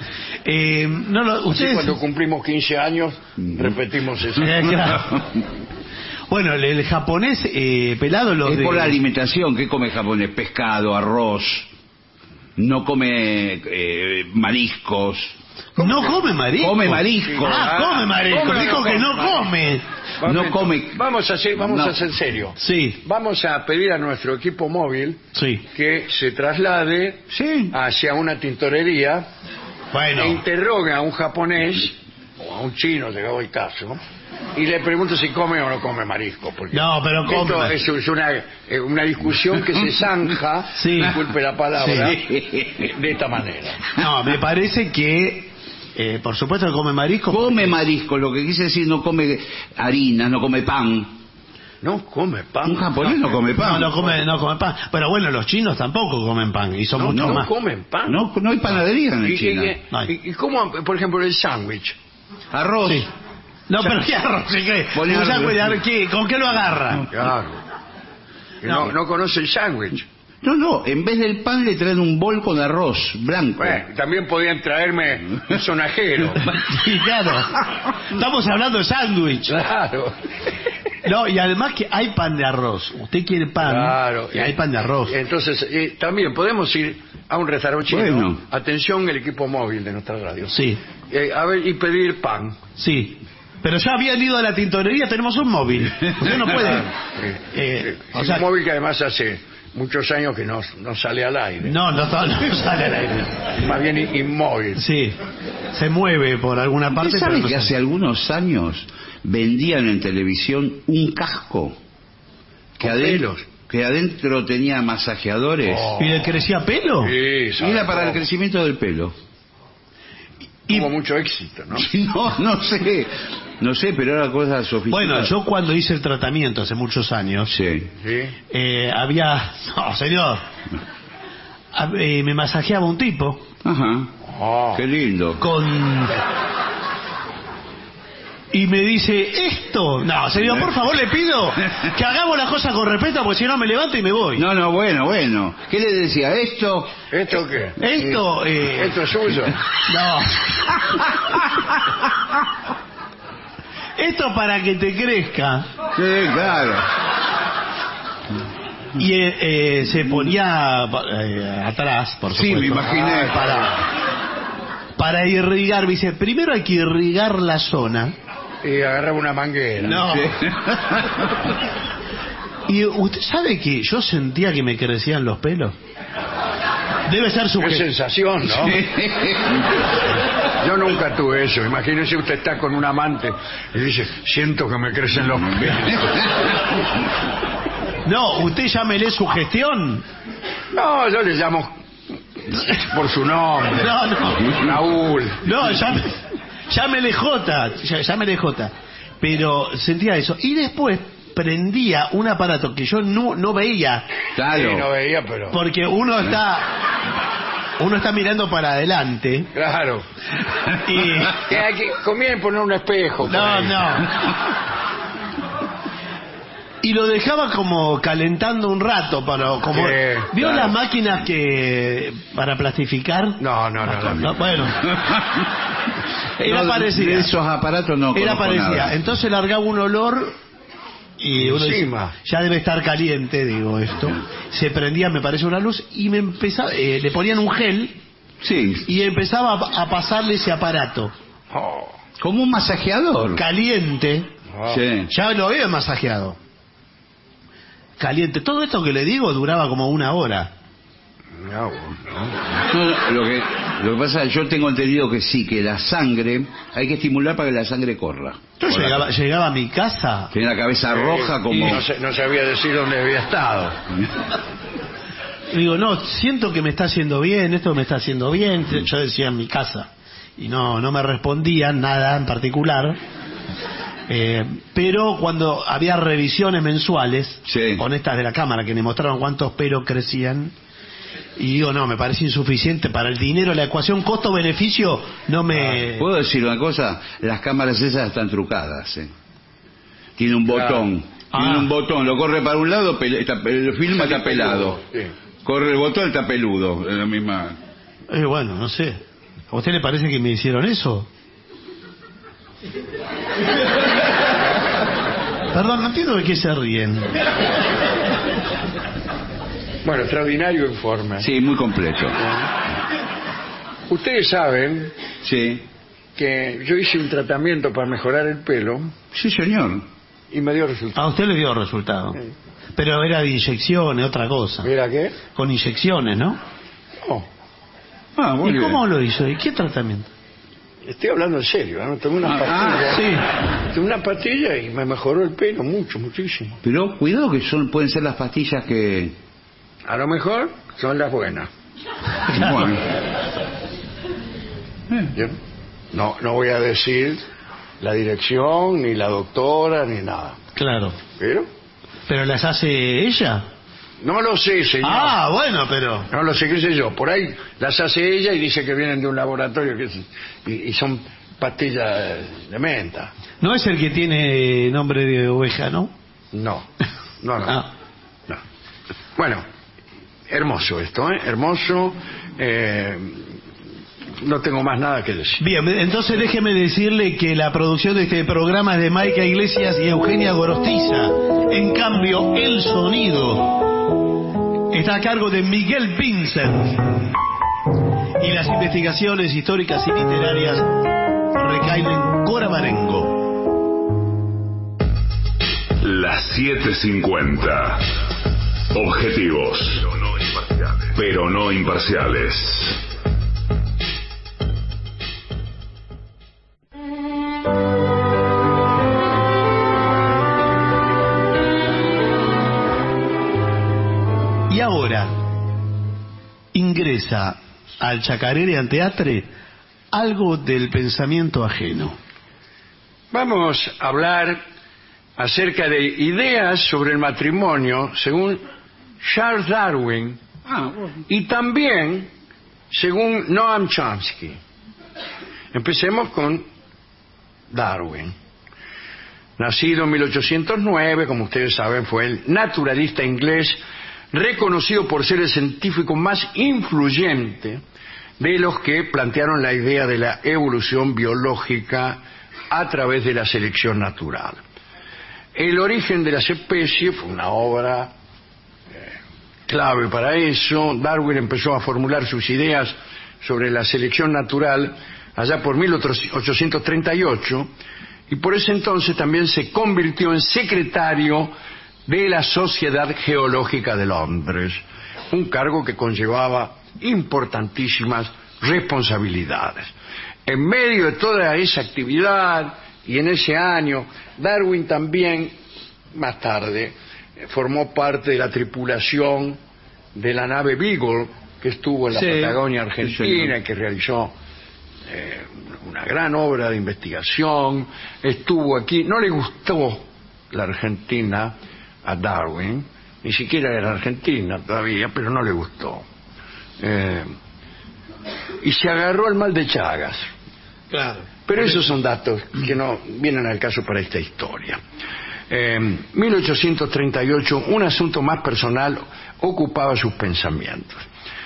no, Así ustedes... cuando cumplimos 15 años, repetimos eso. Claro. Bueno, el japonés pelado los Es de... por la alimentación. ¿Qué come japonés? Pescado, arroz. No come mariscos. No come marisco. Come marisco. Come marisco. Come, Dijo que no come. No come. Vamos a ser serios. Sí. Vamos a pedir a nuestro equipo móvil Sí. que se traslade hacia una tintorería Bueno. e interrogue a un japonés o a un chino, llegado el caso, y le pregunto si come o no come marisco. Porque No, pero come. esto es una discusión que se zanja, Sí. disculpe la palabra, Sí. de esta manera. No, me parece que, por supuesto que come marisco. Come marisco, lo que quise decir, no come harina, no come pan. No come pan. Un japonés no come pan. No come pan. Pero bueno, los chinos tampoco comen pan y son mucho No más. comen pan. No hay panadería en China. ¿Y cómo, por ejemplo, el sándwich? Arroz. Sí. No, pero ¿qué arroz? ¿Qué? Ponle Un arroz. sándwich, ¿qué? ¿Con qué lo agarra? Claro. No conoce el sándwich. No, en vez del pan le traen un bol con arroz blanco. Bueno, también podían traerme un sonajero. Sí, claro. Estamos hablando de sándwich. Claro. No, y además que hay pan de arroz. Usted quiere pan Claro. y hay pan de arroz. Entonces, también podemos ir a un restaurante chino. Bueno. Atención, el equipo móvil de nuestra radio. Sí, A ver, y pedir pan. sí. Pero ya habían ido a la tintorería, tenemos un móvil. Usted no puede. O sea, un móvil que además hace muchos años que no sale al aire. no sale al aire. Más bien inmóvil. Sí, se mueve por alguna parte. ¿Usted sabe pero no que sale. hace algunos años vendían en televisión un casco Con pelos. que adentro tenía masajeadores? Oh. ¿Y le crecía pelo? Sí, Y era para el cómo- crecimiento del pelo. Tuvo mucho éxito, ¿no? No sé, pero era cosa sofisticada. Bueno, yo cuando hice el tratamiento hace muchos años, Sí. Sí. había... No, señor. Me masajeaba un tipo Ajá. Oh. Qué lindo. y me dice, esto... No, señor, por favor, le pido que hagamos las cosas con respeto, porque si no me levanto y me voy. No, bueno. ¿Qué le decía? Esto... ¿Esto qué? Esto... ¿Esto es suyo? No. Esto para que te crezca. Sí, claro. Y se ponía atrás, por Sí, supuesto. me imaginé. Para irrigar. Me dice, primero hay que irrigar la zona. Y agarraba una manguera. No. Sí. Y usted sabe que yo sentía que me crecían los pelos. Debe ser su Qué gesto. sensación, ¿no? Yo nunca tuve eso. Imagínese usted está con un amante y dice, siento que me crecen los pelos. No, usted llámele su gestión. No, yo le llamo por su nombre. No. Raúl. No, llámele J. Llámele J. Pero sentía eso. Y después prendía un aparato que yo no veía. Claro. Sí, no veía, pero... Porque uno está mirando para adelante. Claro. Y Conviene poner un espejo. por ahí. Y lo dejaba como calentando un rato ¿vio claro. las máquinas que para plastificar? No. Bueno. Era No, parecida. de esos aparatos no Era conozco parecida. nada. Entonces largaba un olor y uno dice, Encima. ya debe estar caliente, digo esto. Se prendía, me parece, una luz y me empezaba, le ponían un gel Sí. y empezaba a pasarle ese aparato Oh. Como un masajeador. caliente. Sí. Ya lo había masajeado. Caliente. Todo esto que le digo duraba como 1 hora. No. No, lo que pasa es que yo tengo entendido que sí, que la sangre hay que estimular para que la sangre corra. Yo llegaba a mi casa. Tiene la cabeza roja como... Y no sabía decir dónde había estado. Y digo, no, siento que me está haciendo bien, esto me está haciendo bien. Yo decía en mi casa. Y no me respondían nada en particular. Pero cuando había revisiones mensuales, Sí. con estas de la cámara, que me mostraron cuántos pelos crecían, y digo, no, me parece insuficiente para el dinero, la ecuación costo-beneficio no me... ¿Puedo decir una cosa? Las cámaras esas están trucadas. Tiene un botón. Tiene un botón, lo corre para un lado, el filma está pelado. Sí. Corre el botón, está peludo. Es la misma... Bueno, no sé. ¿A usted le parece que me hicieron eso? Perdón, no entiendo de qué se ríen. Bueno, extraordinario informe. Sí, muy completo. Ustedes saben Sí. que yo hice un tratamiento para mejorar el pelo Sí, señor. y me dio resultado. A usted le dio resultado. Sí. Pero era de inyecciones, otra cosa. ¿Mira qué? Con inyecciones, ¿no? No, Ah, muy ¿Y bien. cómo lo hizo? ¿Y qué tratamiento? estoy hablando en serio, ¿no? Tomé una pastilla. Sí. Tomé una pastilla y me mejoró el pelo mucho, muchísimo. Pero cuidado que pueden ser las pastillas que... A lo mejor son las buenas. Bueno. ¿Bien? No voy a decir la dirección, ni la doctora, ni nada. Claro. ¿Pero? ¿Pero las hace ella? No lo sé, señor. Ah, bueno, pero... No lo sé, qué sé yo. Por ahí las hace ella y dice que vienen de un laboratorio y son pastillas de menta. No es el que tiene nombre de oveja, ¿no? No. Ah. No. Bueno, hermoso esto, ¿eh? Hermoso. No tengo más nada que decir. Bien, entonces déjeme decirle que la producción de este programa es de Maica Iglesias y Eugenia Gorostiza. En cambio, el sonido está a cargo de Miguel Vincent. Y las investigaciones históricas y literarias recaen en Cora Marengo. Las 7:50. Objetivos, pero no imparciales. Y ahora ingresa al Chacarere Anteatre algo del pensamiento ajeno. Vamos a hablar acerca de ideas sobre el matrimonio según Charles Darwin y también según Noam Chomsky. Empecemos con Darwin. Nacido en 1809, como ustedes saben, fue el naturalista inglés reconocido por ser el científico más influyente de los que plantearon la idea de la evolución biológica a través de la selección natural. El origen de las especies fue una obra clave para eso. Darwin empezó a formular sus ideas sobre la selección natural allá por 1838 y por ese entonces también se convirtió en secretario de la Sociedad Geológica de Londres, un cargo que conllevaba importantísimas responsabilidades. En medio de toda esa actividad y en ese año, Darwin también, más tarde, formó parte de la tripulación de la nave Beagle, que estuvo en la Patagonia Argentina y que realizó una gran obra de investigación. Estuvo aquí, no le gustó la Argentina a Darwin, ni siquiera era Argentina todavía, pero no le gustó. Y se agarró al mal de Chagas. Claro. Pero esos son datos que no vienen al caso para esta historia. 1838, un asunto más personal ocupaba sus pensamientos.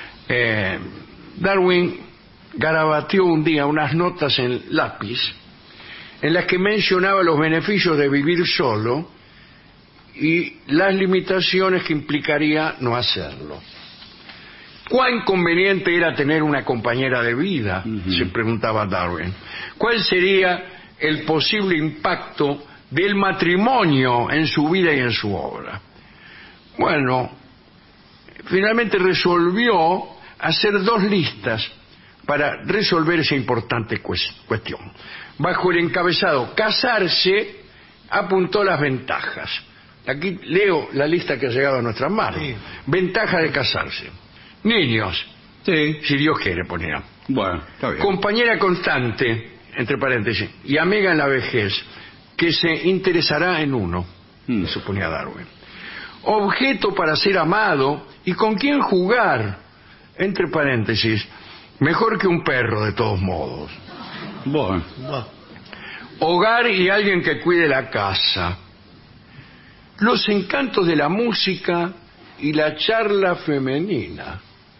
Darwin garabateó un día unas notas en lápiz en las que mencionaba los beneficios de vivir solo y las limitaciones que implicaría no hacerlo. ¿Cuán conveniente era tener una compañera de vida? Se preguntaba Darwin. ¿Cuál sería el posible impacto del matrimonio en su vida y en su obra? Bueno, finalmente resolvió hacer dos listas para resolver esa importante cuestión. Bajo el encabezado casarse, apuntó las ventajas. Aquí leo la lista que ha llegado a nuestras manos. Sí. Ventaja de casarse. Niños. Sí. Si Dios quiere, ponía. Bueno, está bien. Compañera constante, entre paréntesis, y amiga en la vejez, que se interesará en uno, suponía Darwin. Objeto para ser amado y con quien jugar, entre paréntesis, mejor que un perro de todos modos. Bueno. Hogar y alguien que cuide la casa. Los encantos de la música y la charla femenina.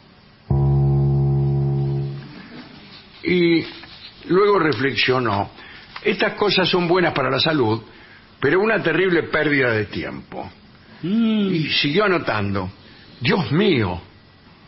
Y luego reflexionó, estas cosas son buenas para la salud, pero una terrible pérdida de tiempo. Y siguió anotando, Dios mío,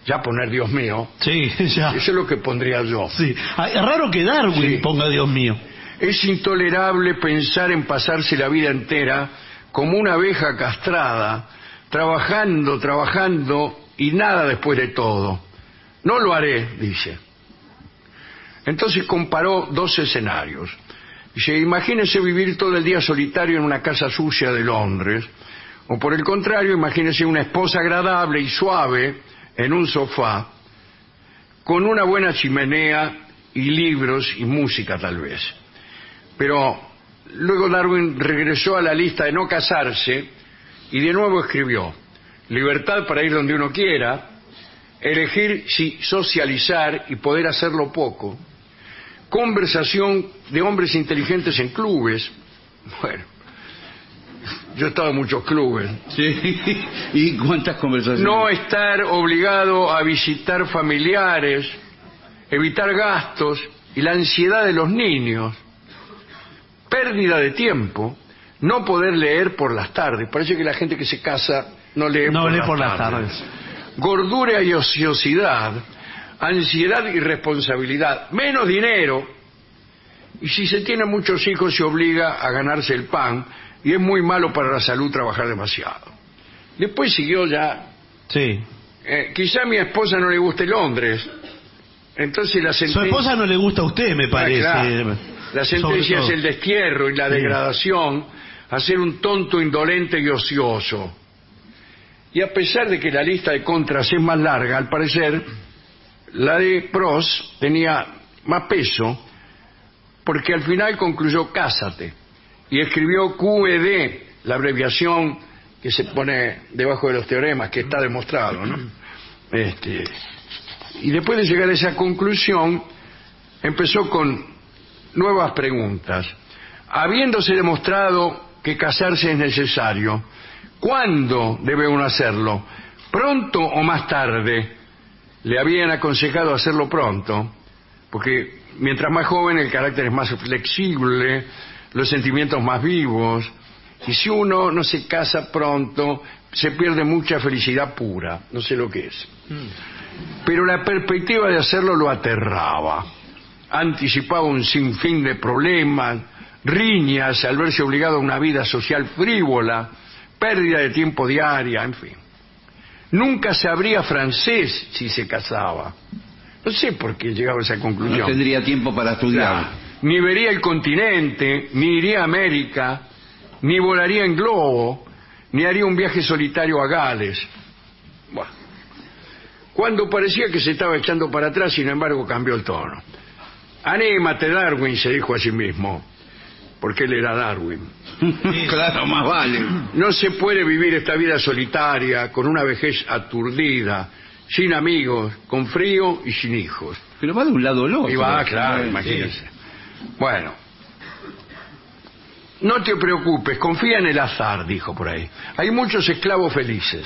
ya poner Dios mío. Sí, ya. Eso es lo que pondría yo. Sí. Es raro que Darwin ponga Dios mío. Es intolerable pensar en pasarse la vida entera como una abeja castrada, trabajando y nada después de todo. No lo haré, dice. Entonces comparó dos escenarios. Dice, imagínese vivir todo el día solitario en una casa sucia de Londres, o por el contrario, imagínese una esposa agradable y suave en un sofá, con una buena chimenea y libros y música tal vez. Pero luego Darwin regresó a la lista de no casarse y de nuevo escribió: libertad para ir donde uno quiera, elegir si socializar y poder hacerlo poco, conversación de hombres inteligentes en clubes. Bueno, yo he estado en muchos clubes. Sí. ¿Y cuántas conversaciones? No estar obligado a visitar familiares, evitar gastos y la ansiedad de los niños, pérdida de tiempo, no poder leer por las tardes. Parece que la gente que se casa no lee por las tardes. Gordura y ociosidad, ansiedad y responsabilidad, menos dinero, y si se tiene muchos hijos se obliga a ganarse el pan, y es muy malo para la salud trabajar demasiado. Después siguió ya. Sí. Quizá a mi esposa no le guste Londres, entonces la sentencia... Su esposa no le gusta a usted, me parece. Claro. La sentencia es el destierro y la degradación a ser un tonto indolente y ocioso. Y a pesar de que la lista de contras es más larga, al parecer la de pros tenía más peso, porque al final concluyó cásate y escribió QED, la abreviación que se pone debajo de los teoremas, que está demostrado, ¿no? Y después de llegar a esa conclusión empezó con nuevas preguntas. Habiéndose demostrado que casarse es necesario, ¿cuándo debe uno hacerlo? ¿Pronto o más tarde? Le habían aconsejado hacerlo pronto, porque mientras más joven el carácter es más flexible, los sentimientos más vivos, y si uno no se casa pronto, se pierde mucha felicidad pura, no sé lo que es. Pero la perspectiva de hacerlo lo aterraba. Anticipaba un sinfín de problemas, riñas al verse obligado a una vida social frívola, pérdida de tiempo diaria, en fin. Nunca sabría francés si se casaba. No sé por qué llegaba a esa conclusión. No tendría tiempo para estudiar. Claro. Ni vería el continente, ni iría a América, ni volaría en globo, ni haría un viaje solitario a Gales. Bueno. Cuando parecía que se estaba echando para atrás, sin embargo, cambió el tono. Anímate, Darwin, se dijo a sí mismo, porque él era Darwin. Claro, más vale. No se puede vivir esta vida solitaria, con una vejez aturdida, sin amigos, con frío y sin hijos. Pero va de un lado al otro. Y va, claro, imagínense. Bueno, no te preocupes, confía en el azar, dijo por ahí. Hay muchos esclavos felices.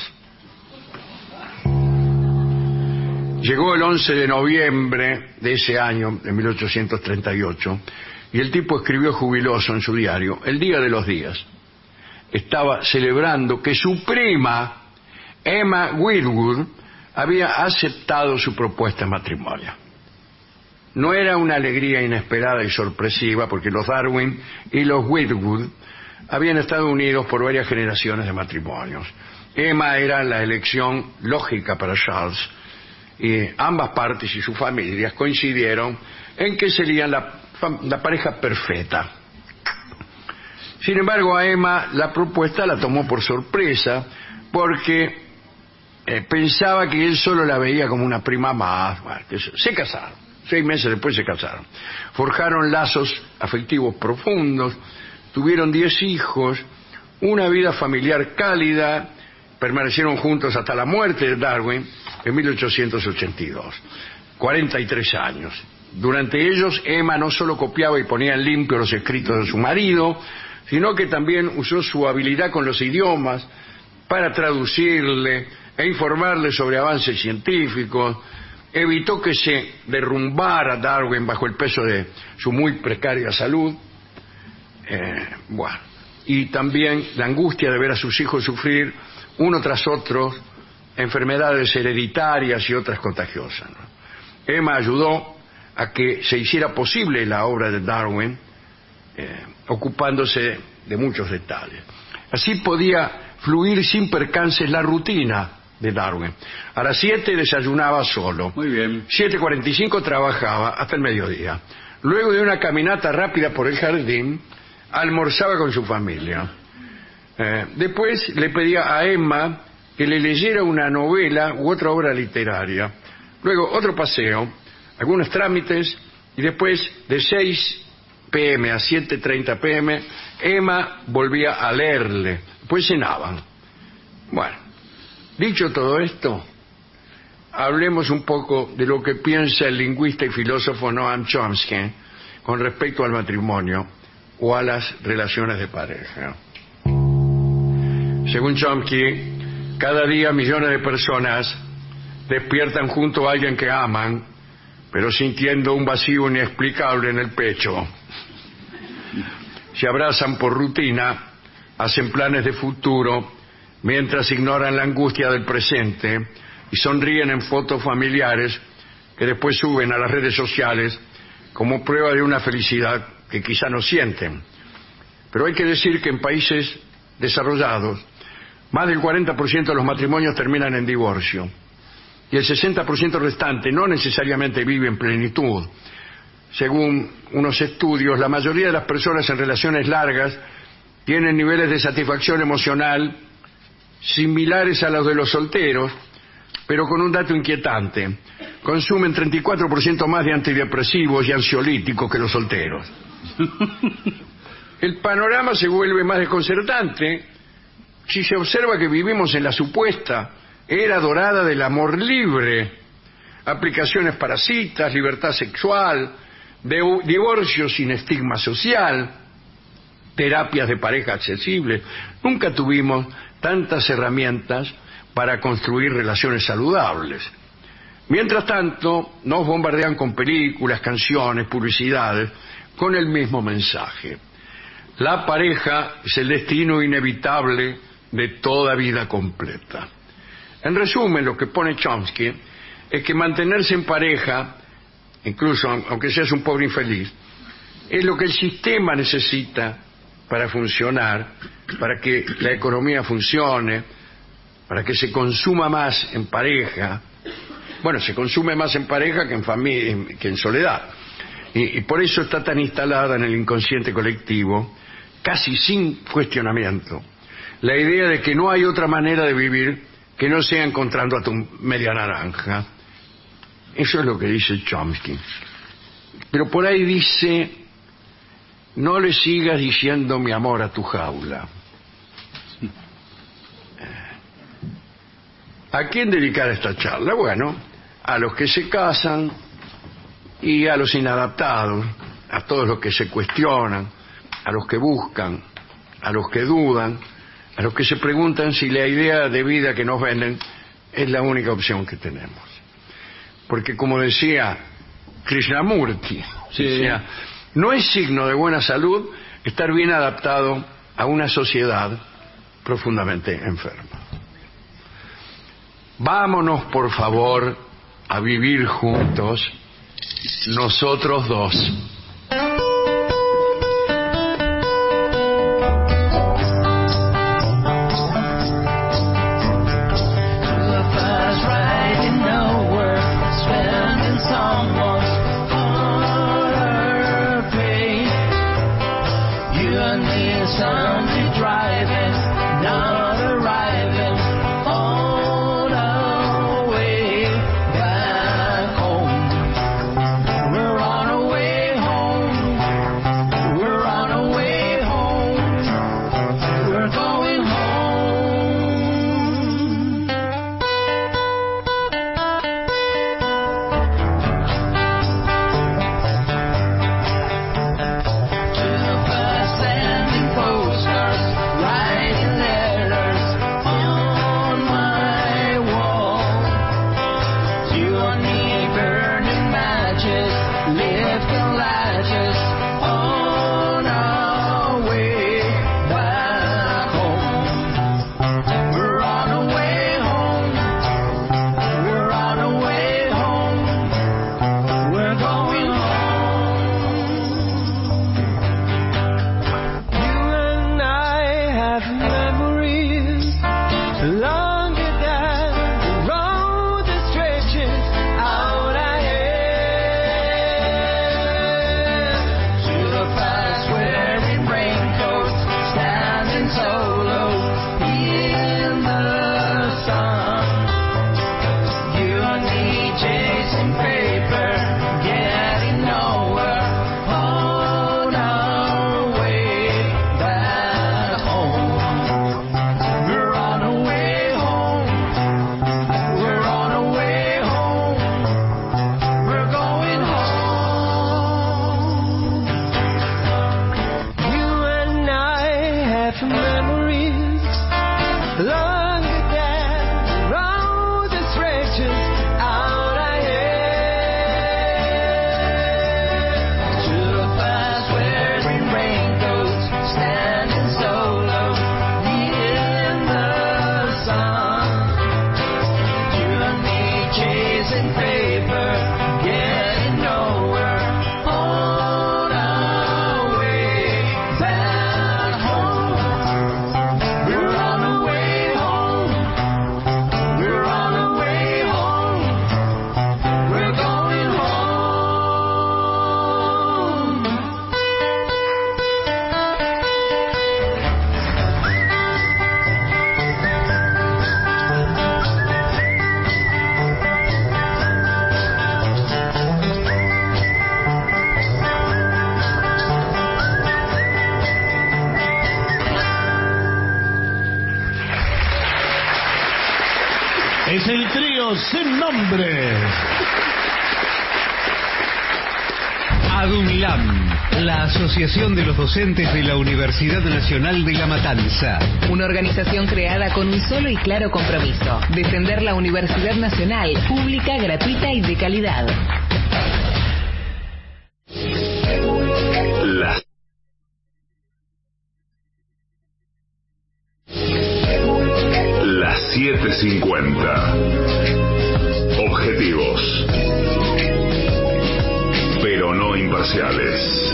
Llegó el 11 de noviembre de ese año, de 1838, y el tipo escribió jubiloso en su diario: el día de los días. Estaba celebrando que su prima, Emma Whitwood, había aceptado su propuesta de matrimonio. No era una alegría inesperada y sorpresiva, porque los Darwin y los Whitwood habían estado unidos por varias generaciones de matrimonios. Emma era la elección lógica para Charles, y ambas partes y sus familias coincidieron en que serían la pareja perfecta. Sin embargo, a Emma la propuesta la tomó por sorpresa, porque pensaba que él solo la veía como una prima más. Bueno, se casaron, 6 meses después se casaron. Forjaron lazos afectivos profundos, tuvieron 10 hijos, una vida familiar cálida, permanecieron juntos hasta la muerte de Darwin en 1882, 43 años. Durante ellos, Emma no solo copiaba y ponía en limpio los escritos de su marido, sino que también usó su habilidad con los idiomas para traducirle e informarle sobre avances científicos. Evitó que se derrumbara Darwin bajo el peso de su muy precaria salud. Y también la angustia de ver a sus hijos sufrir uno tras otro enfermedades hereditarias y otras contagiosas, ¿no? Emma ayudó a que se hiciera posible la obra de Darwin, ocupándose de muchos detalles. Así podía fluir sin percances la rutina de Darwin. A las 7 desayunaba solo. Muy bien. 7:45 trabajaba hasta el mediodía. Luego de una caminata rápida por el jardín, almorzaba con su familia. Después le pedía a Emma que le leyera una novela u otra obra literaria. Luego otro paseo, algunos trámites, y después de 6 p.m. a 7:30 p.m. Emma volvía a leerle. Después cenaban. Bueno, dicho todo esto, hablemos un poco de lo que piensa el lingüista y filósofo Noam Chomsky con respecto al matrimonio o a las relaciones de pareja. Según Chomsky, cada día millones de personas despiertan junto a alguien que aman, pero sintiendo un vacío inexplicable en el pecho. Se abrazan por rutina, hacen planes de futuro, mientras ignoran la angustia del presente y sonríen en fotos familiares que después suben a las redes sociales como prueba de una felicidad que quizá no sienten. Pero hay que decir que en países desarrollados, más del 40% de los matrimonios terminan en divorcio y el 60% restante no necesariamente vive en plenitud. Según unos estudios, la mayoría de las personas en relaciones largas tienen niveles de satisfacción emocional similares a los de los solteros, pero con un dato inquietante: consumen 34% más de antidepresivos y ansiolíticos que los solteros. El panorama se vuelve más desconcertante si se observa que vivimos en la supuesta era dorada del amor libre, aplicaciones para citas, libertad sexual, divorcio sin estigma social, terapias de pareja accesibles. Nunca tuvimos tantas herramientas para construir relaciones saludables. Mientras tanto, nos bombardean con películas, canciones, publicidades, con el mismo mensaje. La pareja es el destino inevitable de toda vida completa. En resumen, lo que pone Chomsky es que mantenerse en pareja, incluso aunque seas un pobre infeliz, es lo que el sistema necesita para funcionar, para que la economía funcione, para que se consuma más en pareja. Bueno, se consume más en pareja que en familia, que en soledad. Y por eso está tan instalada en el inconsciente colectivo, casi sin cuestionamiento, la idea de que no hay otra manera de vivir que no sea encontrando a tu media naranja. Eso es lo que dice Chomsky. Pero por ahí dice: no le sigas diciendo mi amor a tu jaula. ¿A quién dedicar esta charla? Bueno, a los que se casan y a los inadaptados, a todos los que se cuestionan, a los que buscan, a los que dudan, a los que se preguntan si la idea de vida que nos venden es la única opción que tenemos. Porque, como decía Krishnamurti, decía, no es signo de buena salud estar bien adaptado a una sociedad profundamente enferma. Vámonos, por favor, a vivir juntos, nosotros dos. from memories longer than the road that stretches out ahead to the past wearing raincoats, standing solo in the sun. You and me chasing paper, getting nowhere. On our way back home, we're on the way home. We're on the way home. We're going home. Es el trío sin nombre. ADUNLAM, la Asociación de los Docentes de la Universidad Nacional de La Matanza. Una organización creada con un solo y claro compromiso: defender la Universidad Nacional, pública, gratuita y de calidad. Las 7:50. Objetivos, pero no imparciales.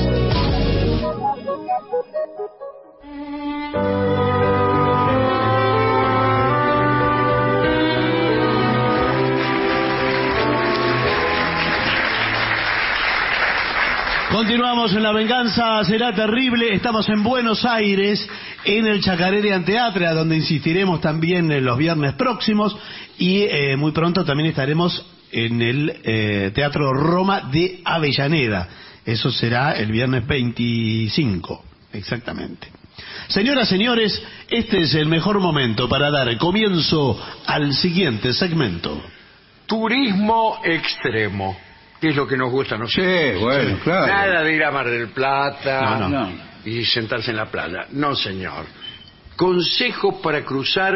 Continuamos en La Venganza Será Terrible. Estamos en Buenos Aires, en el Chacarerian Theatre, a donde insistiremos también en los viernes próximos, y muy pronto también estaremos en el Teatro Roma de Avellaneda. Eso será el viernes 25, exactamente. Señoras, señores, este es el mejor momento para dar comienzo al siguiente segmento. Turismo extremo, que es lo que nos gusta a nosotros. Sí, bueno, claro. Nada de ir a Mar del Plata No. y sentarse en la playa. No, señor. Consejos para cruzar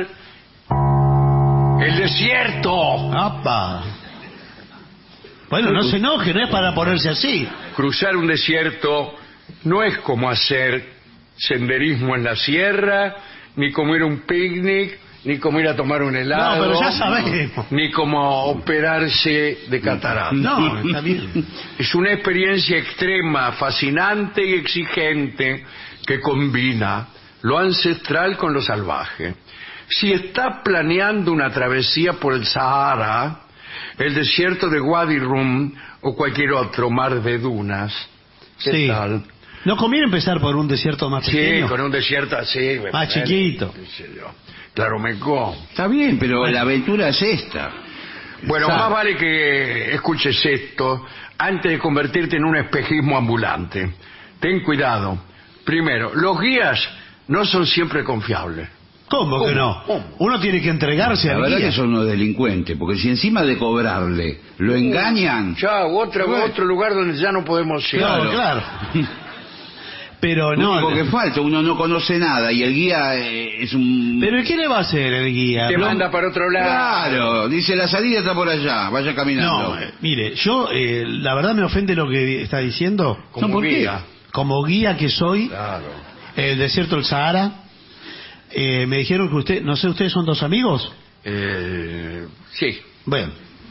el desierto. ¡Apa! Bueno, no se enoje, no es para ponerse así. Cruzar un desierto no es como hacer senderismo en la sierra, ni como ir a un picnic, ni como ir a tomar un helado. No, pero ya sabemos. Ni como operarse de catarata. No, está bien. Es una experiencia extrema, fascinante y exigente que combina lo ancestral con lo salvaje. Si está planeando una travesía por el Sahara, el desierto de Wadi Rum o cualquier otro mar de dunas, ¿qué tal? ¿No conviene empezar por un desierto más pequeño? Sí, con un desierto así. Más chiquito. Claro, Está bien, pero la aventura es esta. Bueno, más vale que escuches esto antes de convertirte en un espejismo ambulante. Ten cuidado. Primero, los guías no son siempre confiables. ¿Cómo que no? Uno tiene que entregarse al La verdad guía. que son unos delincuentes, porque si encima de cobrarle lo engañan... Chao, otro lugar donde ya no podemos ir. Claro. Pero Lo no. único que falta, uno no conoce nada y el guía es un... ¿Pero qué le va a hacer el guía? Te manda para otro lado. Claro, dice la salida está por allá, vaya caminando. No, mire, yo la verdad me ofende lo que está diciendo. Como guía. Como guía que soy, Claro. el desierto del Sahara, me dijeron que usted, no sé, ¿ustedes son dos amigos? Sí. Bueno.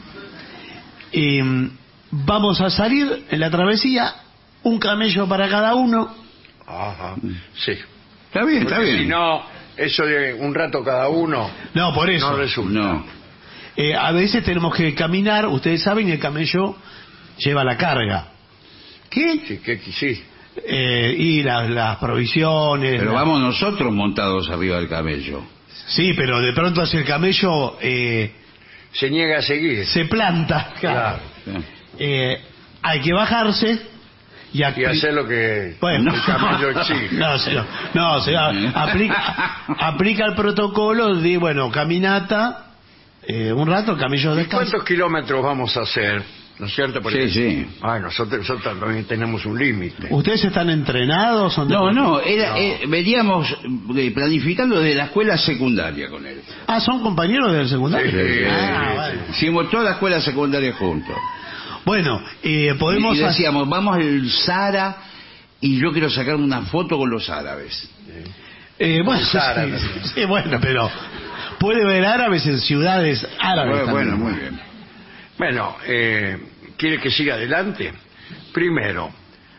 Vamos a salir en la travesía, un camello para cada uno. Ajá. Sí. Está bien, está Porque bien. si no, eso de un rato cada uno No, por eso. no resulta. No. A veces tenemos que caminar, ustedes saben, y el camello lleva la carga. ¿Qué? Sí. Y las provisiones. Pero vamos nosotros montados arriba del camello. Sí, pero de pronto hacia el camello Se niega a seguir. se planta. Claro. Hay que bajarse y hacer lo que bueno, el camello exige. No, aplica el protocolo de, caminata, un rato, el camello ¿Y descansa. cuántos kilómetros vamos a hacer? ¿no es cierto? Sí, sí. Ay, nosotros también tenemos un límite. ¿Ustedes están entrenados? ¿Son de- No, veníamos planificando desde la escuela secundaria con él. Ah, ¿son compañeros del secundario? Sí. Bueno. Hicimos toda la escuela secundaria juntos. Bueno, podemos... Y decíamos, vamos al Sahara y yo quiero sacarme una foto con los árabes. bueno, Sahara, sí, bueno, pero puede ver árabes en ciudades árabes. Bueno, también. muy bien. Bueno, ¿quiere que siga adelante? Primero,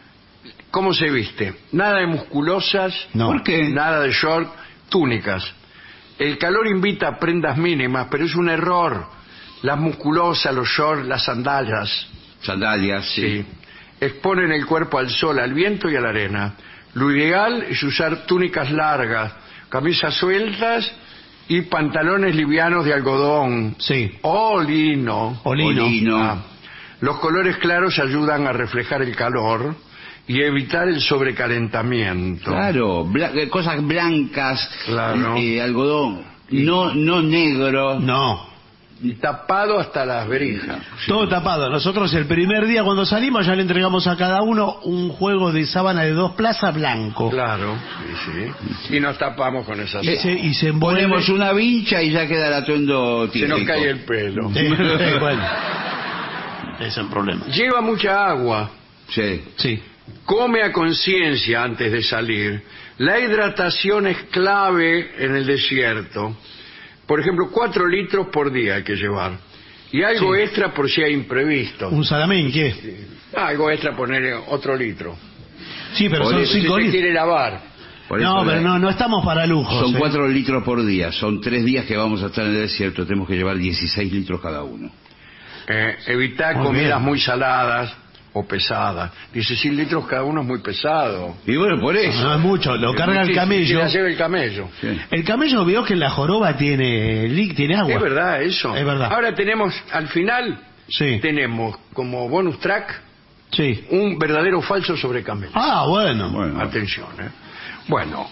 ¿cómo se viste? Nada de musculosas, No. ¿Por qué? nada de short, túnicas. El calor invita a prendas mínimas, pero es un error. Las musculosas, los shorts, las sandalias, Sandalias, sí. exponen el cuerpo al sol, al viento y a la arena. Lo ideal es usar túnicas largas, camisas sueltas y pantalones livianos de algodón. Sí. O lino. O lino. Ah. Los colores claros ayudan a reflejar el calor y evitar el sobrecalentamiento. Claro, cosas blancas, Claro. algodón, no negro. No. Y tapado hasta las verijas. Todo tapado. Nosotros el primer día cuando salimos ya le entregamos a cada uno un juego de sábana de 2 plazas blanco. Claro, sí. Y nos tapamos con esas. Y se envuelve... Ponemos una vincha y ya queda el atuendo Se típico. nos cae el pelo. Sí, bueno. Ese es el problema. Lleva mucha agua. Sí. Sí. Come a conciencia antes de salir. La hidratación es clave en el desierto. Por ejemplo, 4 litros por día hay que llevar. Y algo Sí. extra por si hay imprevisto. ¿Un salamín qué? Algo extra poner otro litro. Sí, pero Por son eso, Si 5 se litros. quiere lavar. Por No, eso pero no estamos para lujos. son 4 litros por día. Son 3 días que vamos a estar en el desierto. Tenemos que llevar 16 litros cada uno. Evitar Muy comidas bien. muy saladas o pesadas. 16 litros cada uno es muy pesado. Y bueno, por eso. No es mucho, lo carga el Sí, camello. la lleva el camello. Sí. El camello vio que la joroba tiene agua. Es verdad eso. Es verdad. Ahora tenemos, al final, Sí, tenemos como bonus track sí. un verdadero o falso sobre camello. Ah, bueno. Bueno. Atención, Bueno,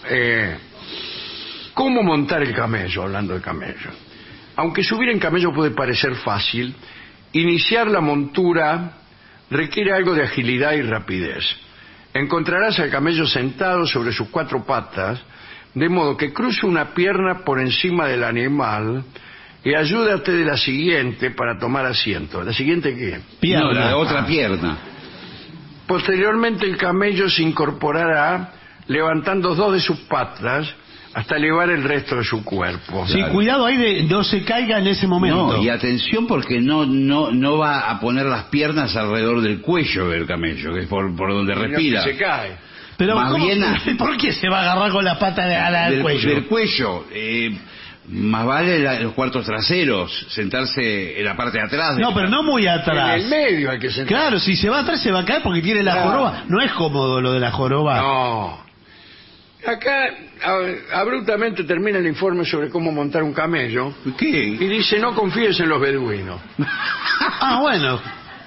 ¿cómo montar el camello? Hablando de camello. Aunque subir en camello puede parecer fácil, iniciar la montura requiere algo de agilidad y rapidez. Encontrarás al camello sentado sobre sus 4 patas, de modo que cruce una pierna por encima del animal y ayúdate de la siguiente para tomar asiento. ¿La siguiente qué? Pierna. No, la otra pierna. Posteriormente el camello se incorporará levantando 2 de sus patas hasta elevar el resto de su cuerpo. Sí, Claro. cuidado ahí de no se caiga en ese momento. No, y atención porque no va a poner las piernas alrededor del cuello del camello, que es por donde Sino que respira. se cae. Pero más ¿cómo? bien ¿Por qué se va a agarrar con la pata al Del cuello? Del cuello. Más vale los cuartos traseros, sentarse en la parte de atrás. No, pero no muy atrás. En el medio hay que sentar. Claro, si se va atrás se va a caer porque tiene la Claro. joroba. No es cómodo lo de la joroba. No. Acá abruptamente termina el informe sobre cómo montar un camello ¿Qué? y dice no confíes en los beduinos. Ah, bueno.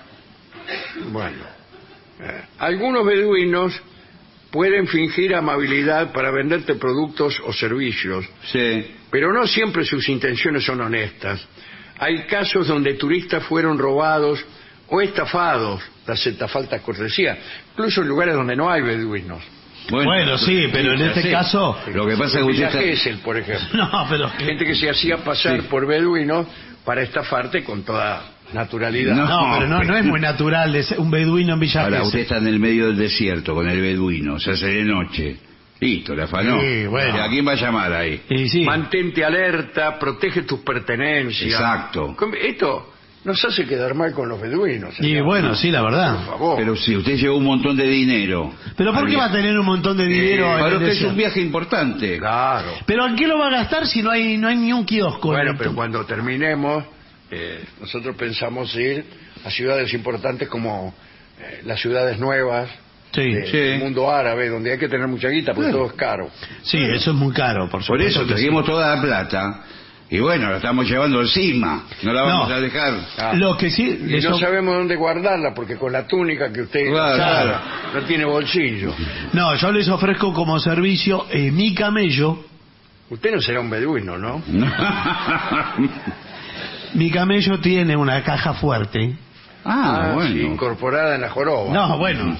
Bueno, algunos beduinos pueden fingir amabilidad para venderte productos o servicios, Sí. pero no siempre sus intenciones son honestas. Hay casos donde turistas fueron robados o estafados, acepta falta cortesía, incluso en lugares donde no hay beduinos. Bueno, sí, pero en este sí. caso... Lo que pasa es que Villa usted está... Gesell, por ejemplo. No, pero... Gente que se hacía pasar Sí. por beduinos para estafarte con toda naturalidad. No, pero no es muy natural de ser un beduino en Villa Ahora, Gesell. usted está en el medio del desierto con el beduino, se hace de noche. Listo, le afanó. Sí, bueno. ¿Y a quién va a llamar ahí? Y sí. Mantente alerta, protege tus pertenencias. Exacto. Esto nos hace quedar mal con los beduinos. Y señor. bueno, sí, la verdad. Por favor. Pero si usted lleva un montón de dinero. Pero ¿por qué va a tener un montón de dinero en Para el usted es desierto? un viaje importante. Claro. ¿Pero en qué lo va a gastar si no hay ni un kiosco? Bueno, pero cuando terminemos, nosotros pensamos ir a ciudades importantes como las ciudades nuevas Sí, del mundo árabe, donde hay que tener mucha guita porque todo es caro. sí, eso es muy caro, por Por supuesto. eso que trajimos toda la plata. Y bueno, la estamos llevando encima. No la vamos No. a dejar. Ah. Lo que sí... Y eso- no sabemos dónde guardarla porque con la túnica que usted Claro. no tiene bolsillo. No, yo les ofrezco como servicio mi camello. Usted no será un beduino, ¿no? Mi camello tiene una caja fuerte Bueno. Sí, incorporada en la joroba. No, bueno.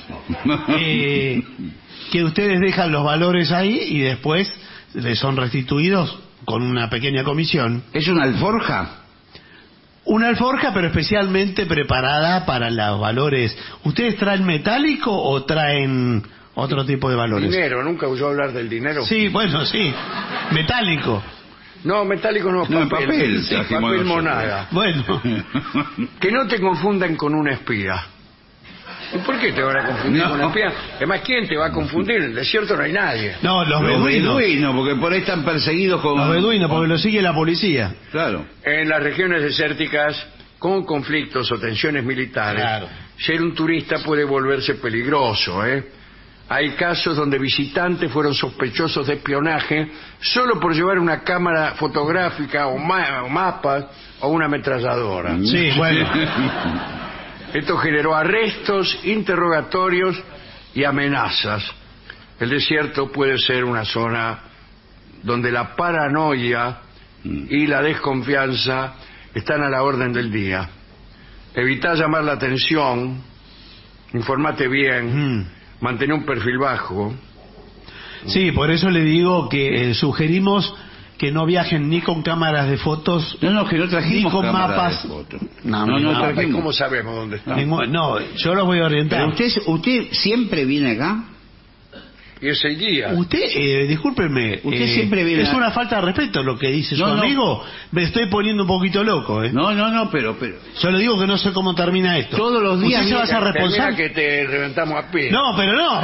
Que ustedes dejan los valores ahí y después les son restituidos con una pequeña comisión. ¿Es una alforja? Una alforja, pero especialmente preparada para los valores. ¿Ustedes traen metálico o traen otro tipo de valores? Dinero, ¿nunca oyó hablar del dinero? Sí, bueno, sí. Metálico. No, metálico no, No, papel. sí, Papel nosotros. monada. Bueno. Que no te confundan con una espía. ¿Y por qué te van a confundir con una espía? Además, ¿quién te va a confundir? En el desierto no hay nadie. No, los Los beduinos. beduinos, porque por ahí están perseguidos con... Los beduinos, porque lo sigue la policía. Claro. En las regiones desérticas, con conflictos o tensiones militares, Claro. ser un turista puede volverse peligroso, ¿eh? Hay casos donde visitantes fueron sospechosos de espionaje solo por llevar una cámara fotográfica o mapas o una ametralladora. Sí, bueno. Esto generó arrestos, interrogatorios y amenazas. El desierto puede ser una zona donde la paranoia y la desconfianza están a la orden del día. Evitá llamar la atención, informate bien, mantén un perfil bajo. Sí, por eso le digo que sugerimos que no viajen ni con cámaras de fotos, que no trajimos ni con cámaras mapas. de fotos. No trajimos. ¿Cómo sabemos dónde está? No, yo los voy a orientar. Pero usted siempre viene acá. Y ese guía. Usted, discúlpeme, Usted siempre viene es a- una falta de respeto lo que dice su No, no. amigo. Me estoy poniendo un poquito loco, ¿eh? No, pero... Yo le digo que no sé cómo termina esto. Todos los días ¿Usted se va a hacer Termina responsable? que te reventamos a pie. No, pero no.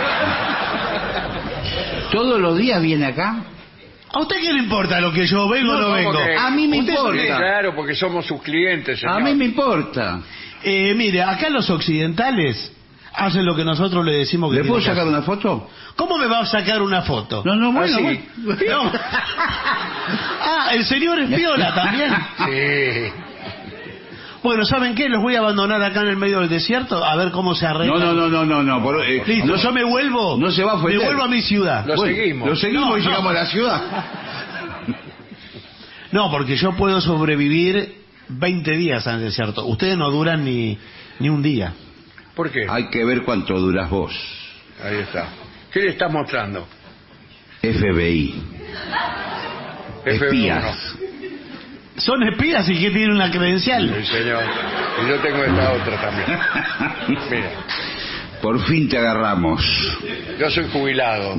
¿Todos los días viene acá? ¿A usted qué le importa lo que yo vengo o no ¿cómo vengo? que? A mí me Usted- importa. Sí, claro, porque somos sus clientes, señor. A mí me importa. Mire, acá los occidentales hacen lo que nosotros le decimos que ¿Le puedo tiene que sacar hacer. una foto? ¿Cómo me va a sacar una foto? No, bueno, sí. bueno. No. El señor es piola también. Sí. Bueno, ¿saben qué? Los voy a abandonar acá en el medio del desierto a ver cómo se arregla. No. Listo, no, yo me vuelvo. no se va a ofender. Me vuelvo a mi ciudad. Lo seguimos. Lo seguimos No, y no. llegamos a la ciudad. No, porque yo puedo sobrevivir 20 días en el desierto. Ustedes no duran ni un día. ¿Por qué? Hay que ver cuánto duras vos. Ahí está. ¿Qué le estás mostrando? FBI. Espías. Son espías y que tienen una credencial. Sí, señor. Y yo tengo esta otra también. Mira, Por fin te agarramos. yo soy jubilado.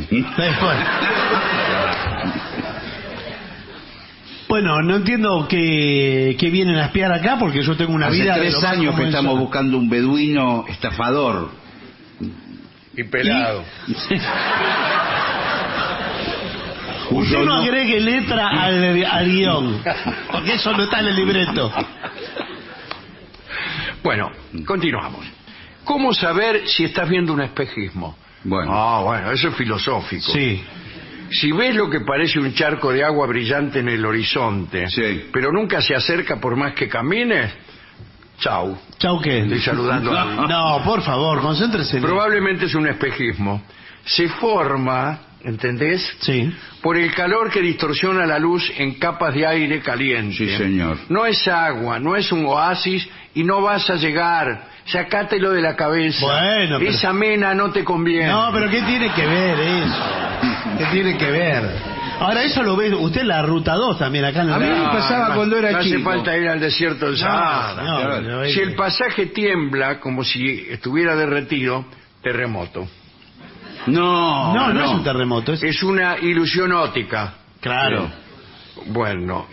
Bueno, no entiendo que vienen a espiar acá porque yo tengo una Hace vida de 3 lo más años que convencional. estamos buscando un beduino estafador. Y pelado. Usted Yo no no- agregue letra al guión, porque eso no está en el libreto. Bueno, continuamos. ¿Cómo saber si estás viendo un espejismo? Bueno. Bueno, eso es filosófico. Sí. Si ves lo que parece un charco de agua brillante en el horizonte, Sí. pero nunca se acerca por más que camines, chau. ¿Chau qué? Estoy saludando a mí. No, por favor, concéntrese. Probablemente es un espejismo. Se forma, ¿entendés? Sí. Por el calor que distorsiona la luz en capas de aire caliente. Sí, señor. No es agua, no es un oasis y no vas a llegar. Sacátelo de la cabeza. Bueno, pero- Esa mena no te conviene. No, pero ¿qué tiene que ver eso? ¿Qué tiene que ver? Ahora, eso lo ve usted en la Ruta 2 también, acá en el... A mí me pasaba cuando era no chico. hace falta ir al desierto del Sahara. no, Si el pasaje tiembla como si estuviera derretido, terremoto. No es un terremoto. Es una ilusión óptica. Claro. Bueno,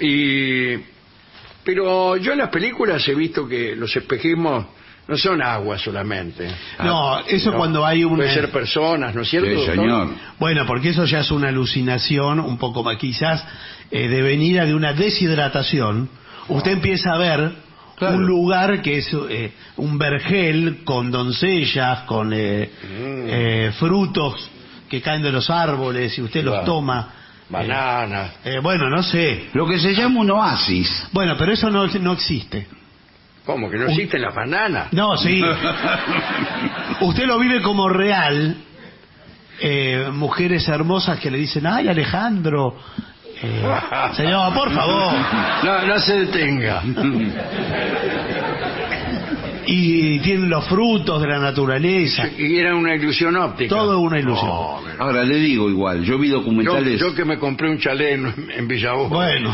pero yo en las películas he visto que los espejismos no son agua solamente. No, eso cuando hay una... Puede ser personas, ¿no es cierto, Sí, doctor? señor. Bueno, porque eso ya es una alucinación, un poco más quizás devenida de una deshidratación. Usted empieza a ver un lugar que es un vergel con doncellas, con frutos que caen de los árboles y usted los toma. Bananas. Bueno, no sé. Lo que se llama un oasis. Bueno, pero eso no existe. ¿Cómo? ¿Que no existen las bananas? No, sí. Usted lo vive como real. Mujeres hermosas que le dicen, ay, Alejandro. Señor, por favor. No se detenga. Y tienen los frutos de la naturaleza. Y era una ilusión óptica. Todo una ilusión. Ahora le digo igual, yo vi documentales... Yo que me compré un chalet en Villavoz. Bueno.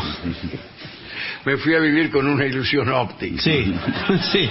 Me fui a vivir con una ilusión óptica. Sí, sí.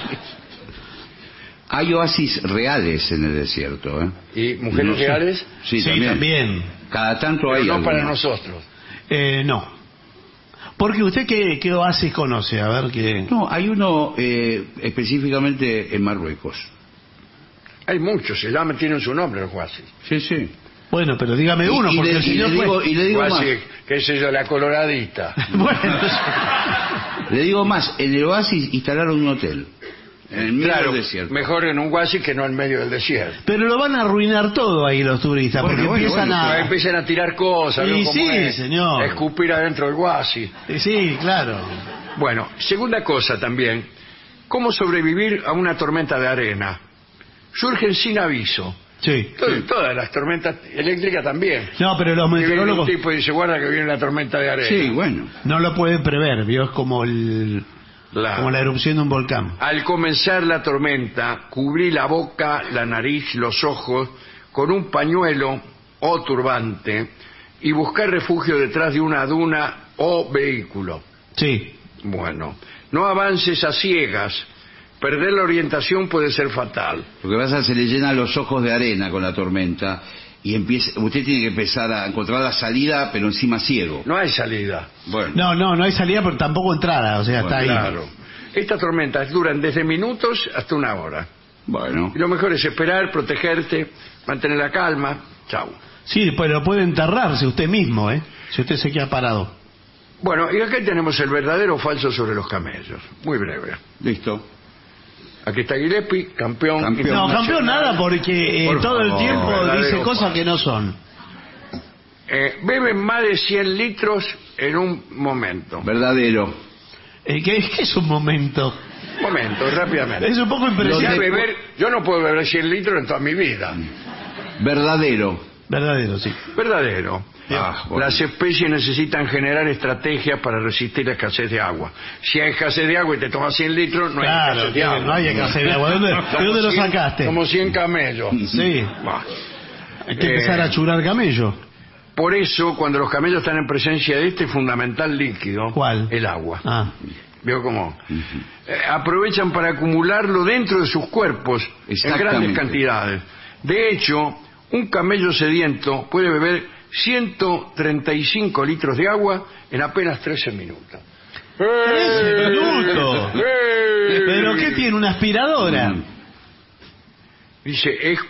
Hay oasis reales en el desierto, ¿eh? ¿Y mujeres No sé. reales? Sí, Sí, también. también. Cada tanto Pero hay no alguna. para nosotros. No. Porque usted qué oasis conoce, a ver qué. No, hay uno específicamente en Marruecos. Hay muchos, tienen su nombre los oasis. Sí, sí. Bueno, pero dígame uno, porque el señor fue. le digo más. Oasis, qué sé yo, la coloradita. Bueno, Le digo más, en el oasis instalaron un hotel. En el medio Claro, del desierto. mejor en un oasis que no en medio del desierto. pero lo van a arruinar todo ahí los turistas, Bueno, porque bueno, empiezan bueno, Ahí a. empiezan a tirar cosas, ¿no? Y Como sí, es, señor. a escupir adentro del oasis. Sí, claro. Bueno, segunda cosa también, ¿cómo sobrevivir a una tormenta de arena? Surgen sin aviso. Sí. Todas las tormentas eléctricas también. No, pero los Y viene meteorólogos un tipo y dice, guarda que viene la tormenta de arena. Sí, bueno. no lo pueden prever, ¿vio? Es como la erupción de un volcán. Al comenzar la tormenta, cubrí la boca, la nariz, los ojos con un pañuelo o turbante y buscar refugio detrás de una duna o vehículo. Sí. Bueno, no avances a ciegas. Perder la orientación puede ser fatal. Lo que pasa es que se le llenan los ojos de arena con la tormenta y usted tiene que empezar a encontrar la salida, pero encima ciego. No hay salida. Bueno, No hay salida, pero tampoco entrada, o sea, Bueno, está ahí. Claro. Estas tormentas duran desde minutos hasta una hora. bueno. Y lo mejor es esperar, protegerte, mantener la calma. Chau. Sí, pero puede enterrarse usted mismo, ¿eh? Si usted se queda parado. Bueno, y acá tenemos el verdadero o falso sobre los camellos. Muy breve. Listo. Aquí está Gillespie, campeón. No, internacional. campeón nada, porque Por todo el favor, tiempo verdadero dice o cosas falso. que no son. Beben más de 100 litros en un momento. Verdadero. ¿Qué es un momento? Momento, rápidamente. Es un poco impresionante. Yo no puedo beber 100 litros en toda mi vida. Verdadero. Verdadero, sí. Verdadero. Bueno. Las especies necesitan generar estrategias para resistir la escasez de agua. Si hay escasez de agua y te tomas 100 litros, no hay Claro, escasez de agua. no hay escasez de agua. ¿De dónde lo sacaste? Como 100 camellos. Sí. Bah. Hay que empezar a churar camello. Por eso, cuando los camellos están en presencia de este fundamental líquido, ¿Cuál? el agua. Ah. ¿Vio cómo? Aprovechan para acumularlo dentro de sus cuerpos en Exactamente. grandes cantidades. De hecho, un camello sediento puede beber 135 litros de agua en apenas 13 minutos. 13 minutos. ¿Pero qué tiene? ¿Una aspiradora? Dice,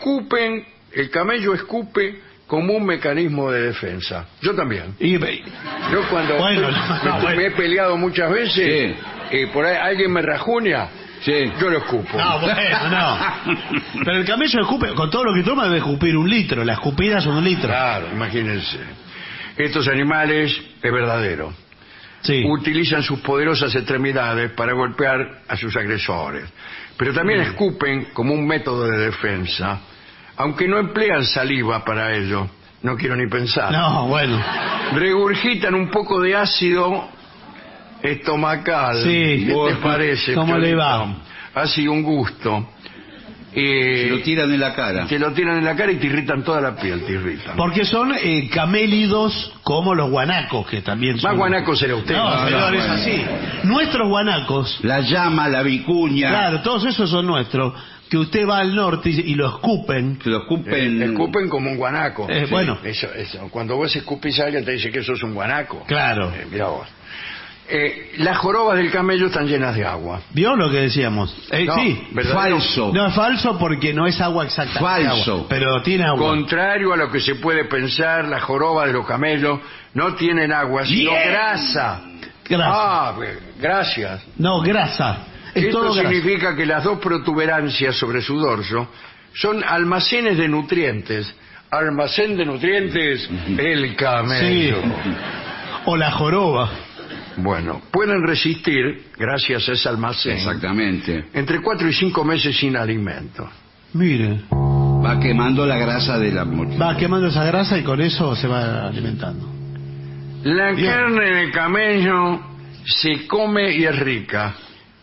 el camello escupe como un mecanismo de defensa. Yo también. Yo cuando Bueno, me he peleado muchas veces, por ahí alguien me rajuña, yo lo escupo. No, bueno, no. Pero el camello escupe, con todo lo que toma debe escupir 1 litro. La escupida son 1 litro. Claro, imagínense. Estos animales, es verdadero, utilizan sus poderosas extremidades para golpear a sus agresores. Pero también escupen como un método de defensa, aunque no emplean saliva para ello. No quiero ni pensar. No, bueno. Regurgitan un poco de ácido estomacal. Sí. ¿Qué te parece? ¿Cómo le va? Piolito? Ha sido un gusto. Se lo tiran en la cara. Te lo tiran en la cara y te irritan toda la piel, te irritan. Porque son camélidos como los guanacos, que también son... Más guanaco será usted. No, señor, es así. Nuestros guanacos... La llama, la vicuña. Claro, todos esos son nuestros. Que usted va al norte y lo escupen. Se lo escupen. Escupen como un guanaco. Bueno. Eso. Cuando vos escupís a alguien te dice que eso es un guanaco. Claro. Mirá vos. Las jorobas del camello están llenas de agua. ¿Vio lo que decíamos? No, Sí. verdadero. Falso. No, es falso porque no es agua exacta. Falso. Agua, pero tiene agua. Contrario a lo que se puede pensar, las jorobas de los camellos no tienen agua, sino Bien. grasa. Grasa. Gracias. No, grasa. Es Esto todo grasa. significa que las dos protuberancias sobre su dorso son almacenes de nutrientes. Almacén de nutrientes, el camello. Sí. O la joroba. Bueno, pueden resistir, gracias a ese almacén, Exactamente. entre 4 y 5 meses sin alimento. Mire. Va quemando la grasa de la mochila. Va quemando esa grasa y con eso se va alimentando. La Bien. carne de camello se come y es rica,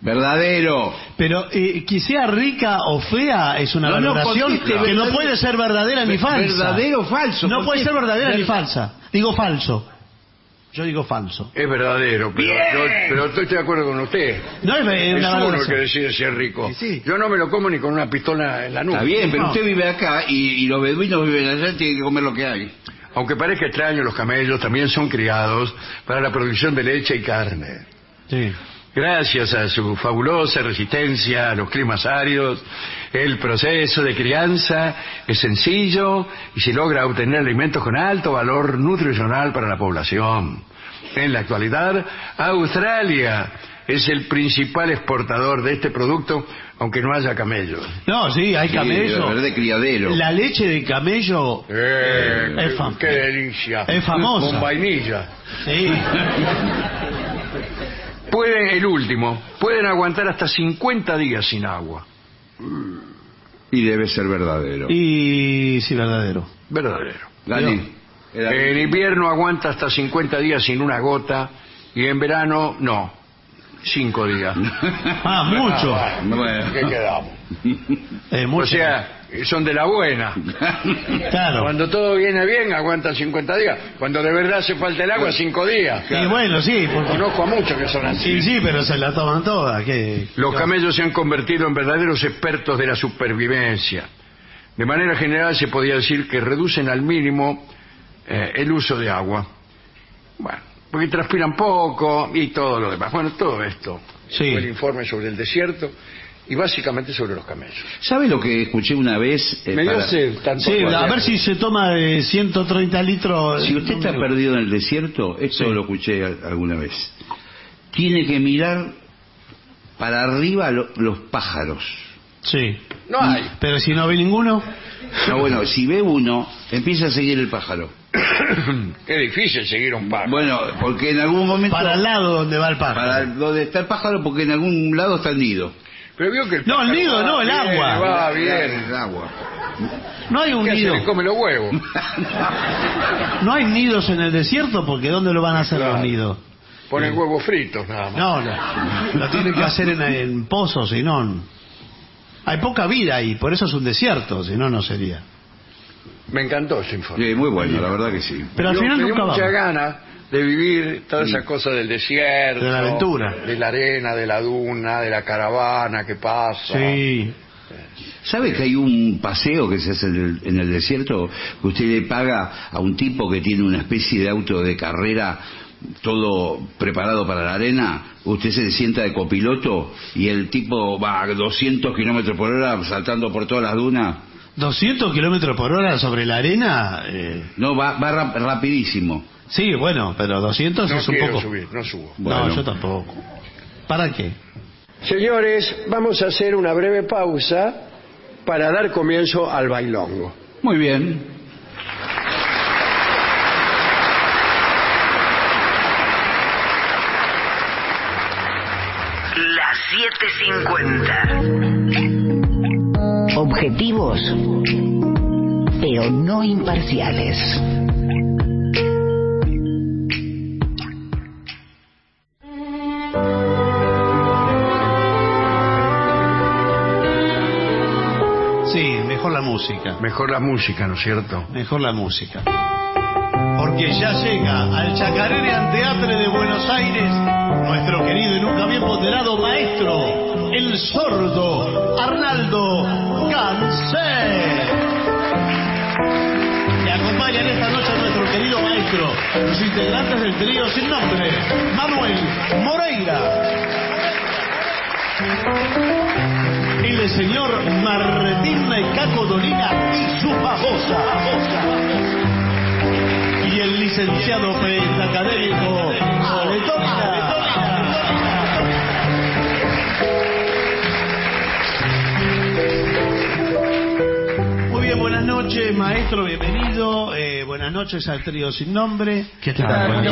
Verdadero. Pero que sea rica o fea es una valoración que no puede ser verdadera ni falsa. ¿Verdadero o falso? No puede ser verdadera ni falsa. Digo falso. Yo digo falso. Es verdadero, pero estoy de acuerdo con usted. No es una uno el valoración. que decide si es rico. Sí. Yo no me lo como ni con una pistola en la nuca. Está bien, pero No. usted vive acá y los beduinos viven allá, tienen que comer lo que hay. Aunque parezca extraño, los camellos también son criados para la producción de leche y carne. Sí. Gracias a su fabulosa resistencia a los climas áridos, el proceso de crianza es sencillo y se logra obtener alimentos con alto valor nutricional para la población. En la actualidad, Australia es el principal exportador de este producto, aunque no haya camellos. No, sí, hay camello. De criadero. La leche de camello ¡Qué delicia! es famosa. Con vainilla. Sí. Pueden aguantar hasta 50 días sin agua. Y debe ser verdadero. Y sí, verdadero. Verdadero. Dani. En invierno aguanta hasta 50 días sin una gota y en verano no. 5 días. Ah, mucho. Bueno, ¿qué quedamos? Mucho. O sea, son de la buena. Claro. Cuando todo viene bien, aguantan 50 días. Cuando de verdad hace falta el agua, 5 días. Y bueno, sí. Conozco a muchos que son así. Sí, pero se la toman todas. Los camellos se han convertido en verdaderos expertos de la supervivencia. De manera general se podría decir que reducen al mínimo el uso de agua. Bueno, porque transpiran poco y todo lo demás. Bueno, todo esto. Sí. Fue el informe sobre el desierto y básicamente sobre los camellos. ¿Sabe lo que escuché una vez? Me dio sed, tanto Sí, cual. a ver si se toma de 130 litros. Si usted está perdido en el desierto, esto lo escuché alguna vez, tiene que mirar para arriba los pájaros. Sí. No hay. Pero si no ve ninguno. No, bueno, si ve uno, empieza a seguir el pájaro. Qué difícil seguir un pájaro. Bueno, porque en algún momento... Para el lado donde va el pájaro. Para donde está el pájaro, porque en algún lado está el nido. Pero vio que el No, el pájaro nido, va no, el bien, agua. Va bien. El agua. No hay un ¿Qué hace? nido. Le come los huevos. No hay nidos en el desierto porque ¿dónde lo van a hacer Claro. los nidos? Ponen huevos fritos nada más. No, lo tienen que hacer en pozos, si no. Hay poca vida ahí, por eso es un desierto, si no, no sería. Me encantó ese informe. Sí, muy bueno, la verdad que sí. Pero al final me dio nunca mucha vamos. ganas de vivir todas esas cosas del desierto, De la aventura. de la arena, de la duna, de la caravana que pasa. Sí. ¿Sabe que hay un paseo que se hace en el desierto que usted le paga a un tipo que tiene una especie de auto de carrera todo preparado para la arena? Usted se sienta de copiloto y el tipo va a 200 kilómetros por hora saltando por todas las dunas. 200 kilómetros por hora sobre la arena. No, va rapidísimo. Sí, bueno, pero 200 No es un quiero poco. subir, no subo. Bueno. No, yo tampoco. ¿Para qué? Señores, vamos a hacer una breve pausa para dar comienzo al bailongo. Muy bien. Las 7:50. Objetivos, pero no imparciales. Sí, mejor la música. Mejor la música, ¿no es cierto? Mejor la música. Porque ya llega al Chacarera Teatre de Buenos Aires nuestro querido y nunca bien ponderado maestro, el sordo Arnaldo Gansé. Le acompañan esta noche a nuestro querido maestro, los integrantes del trío sin nombre, Manuel Moreira, el señor Martín Caco Dolina y su babosa, y el licenciado pentacadémico Aletona. Muy bien, buenas noches, maestro, bienvenido. Buenas noches al trío sin nombre. ¿Qué tal?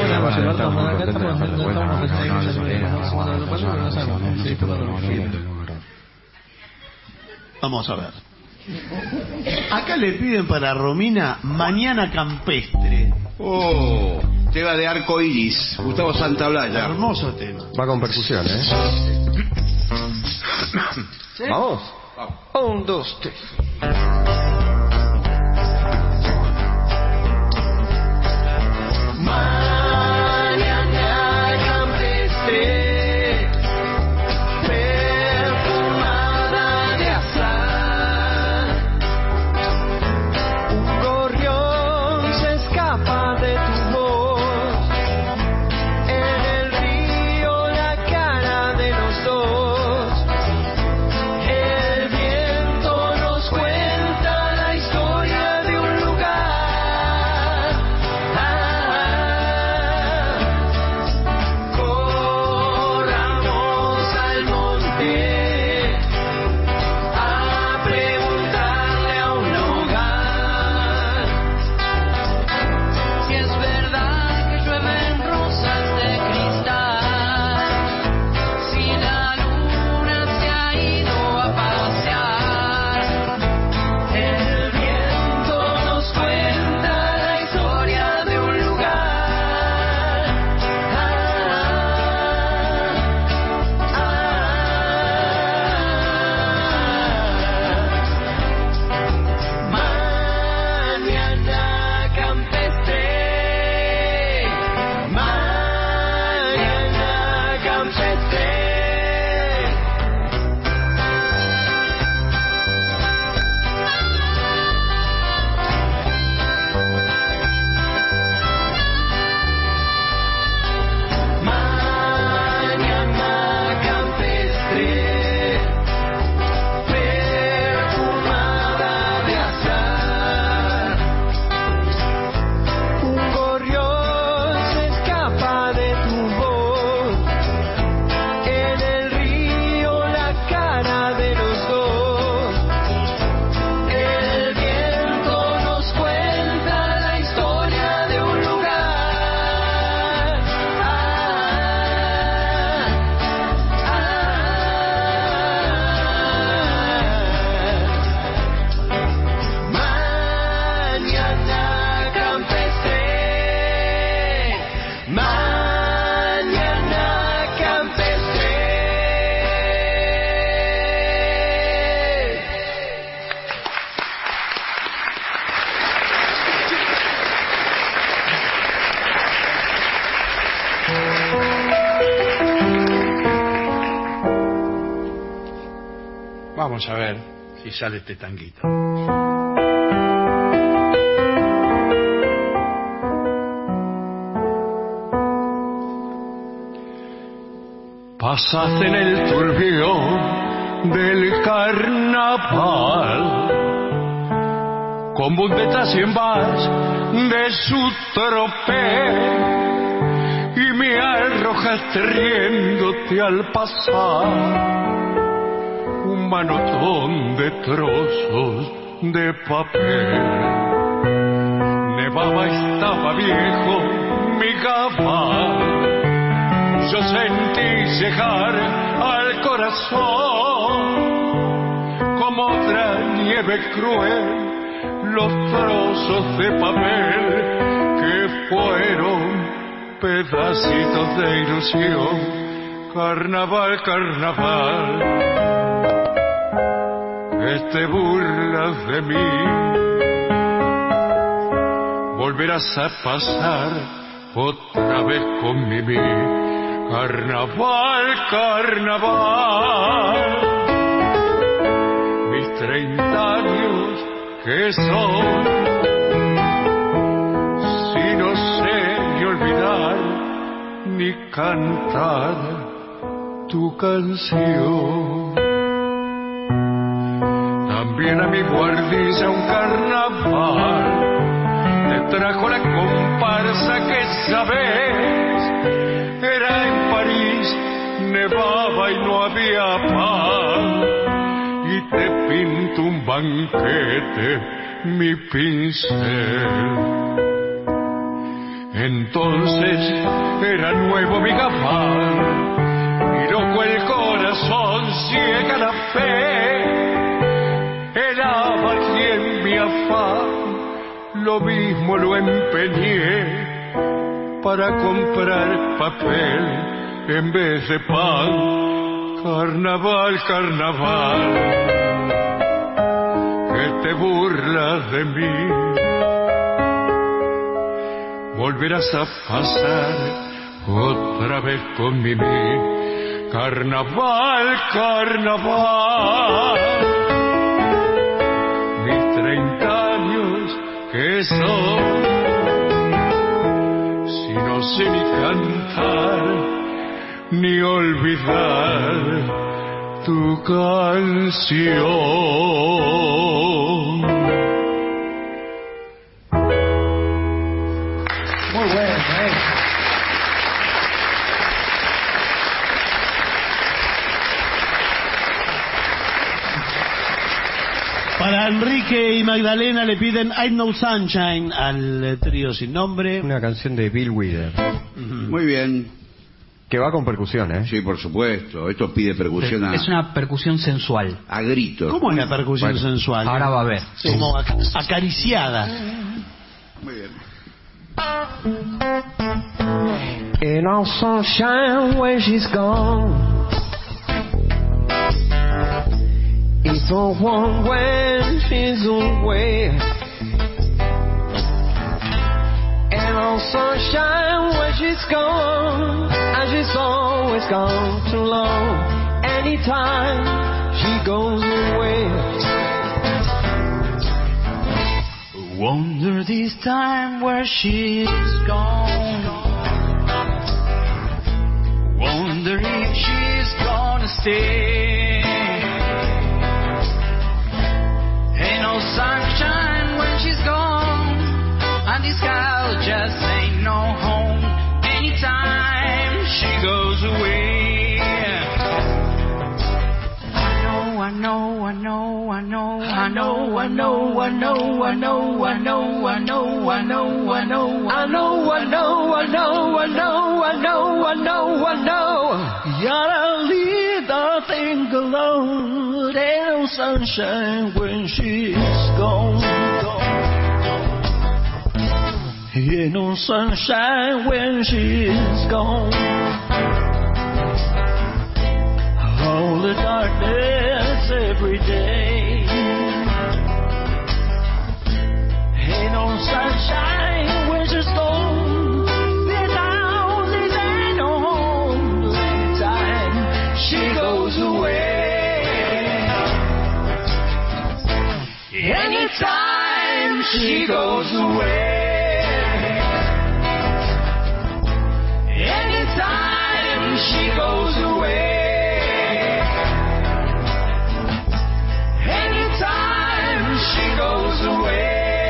Vamos a ver. Acá le piden para Romina Mañana Campestre. Oh, tema de arco iris, Gustavo Santaolalla. Hermoso tema. Va con percusión, ¿eh? ¿Sí? Vamos. 1, 2, 3. Mañana campestre, perfumada de azar. Un gorrión se escapa de tu voz. En el río la cara de los dos. El viento nos cuenta la historia de un lugar. Corramos al monte a preguntarle a un hogar si es verdad que llueven rosas de cristal, si la luna se ha ido a pasear. El viento nos cuenta la historia de un lugar. Mañana campestre, mañana campestre. Mañana campestre, perfumada de azar. Un gorrión se escapa de tu voz. En el río la cara de los dos. El viento nos cuenta la historia de un lugar. Mañana campestre, mañana campestre. Vamos a ver si sale este tanguito. Pasaste en el turbión del carnaval, como un detrás y en vas de su tropel, y me arrojaste riéndote al pasar un manotón de trozos de papel. Nevaba, estaba viejo mi gabán. Yo sentí llegar al corazón como otra nieve cruel los trozos de papel que fueron pedacitos de ilusión. Carnaval, carnaval, que te burlas de mí. Volverás a pasar otra vez con Mimi. Carnaval, carnaval, mis 30 años que son, si no sé ni olvidar ni cantar tu canción. También a mi guardilla un carnaval te trajo la comparsa que sabes. Era en París, nevaba y no había pan, y te pinto un banquete mi pincel. Entonces era nuevo mi gabán, y loco el corazón, ciega la fe. Era aquí en mi afán, lo mismo lo empeñé para comprar papel en vez de pan. carnaval, carnaval, que te burlas de mí. Volverás a pasar otra vez con Mimi. Carnaval, carnaval, mis 30 años que son, si no sé ni cantar ni olvidar tu canción. Muy bueno, Para Enrique y Magdalena le piden I Know Sunshine al trío sin nombre. Una canción de Bill Withers. Muy bien. Que va con percusión, ¿eh? Sí, por supuesto. Esto pide percusión a... Es una percusión sensual. A gritos. ¿Cómo es la percusión sensual? Ahora va a ver. Como acariciada. Muy bien. Ain't all sunshine when she's gone. It's all warm when she's away. Ain't all sunshine when she's gone. And she's always gone too long. Anytime she goes away. Wonder this time where she's gone. Wonder if she's gonna stay. Ain't no sunshine when she's gone, and this house just ain't no home. Anytime she goes away. I know, I know, I know, I know, I know, I know, I know, I know, I know, I know, I know, I know, I know, I know, I know, I know, I know, I know, I know. Gotta leave the thing alone. Ain't no sunshine when she's gone. Ain't no sunshine when she's gone. All the darkness every day. Ain't no sunshine when she's gone. This house is ain't no home. Anytime she goes away. Anytime she goes away. Anytime she goes away. Anytime she goes away.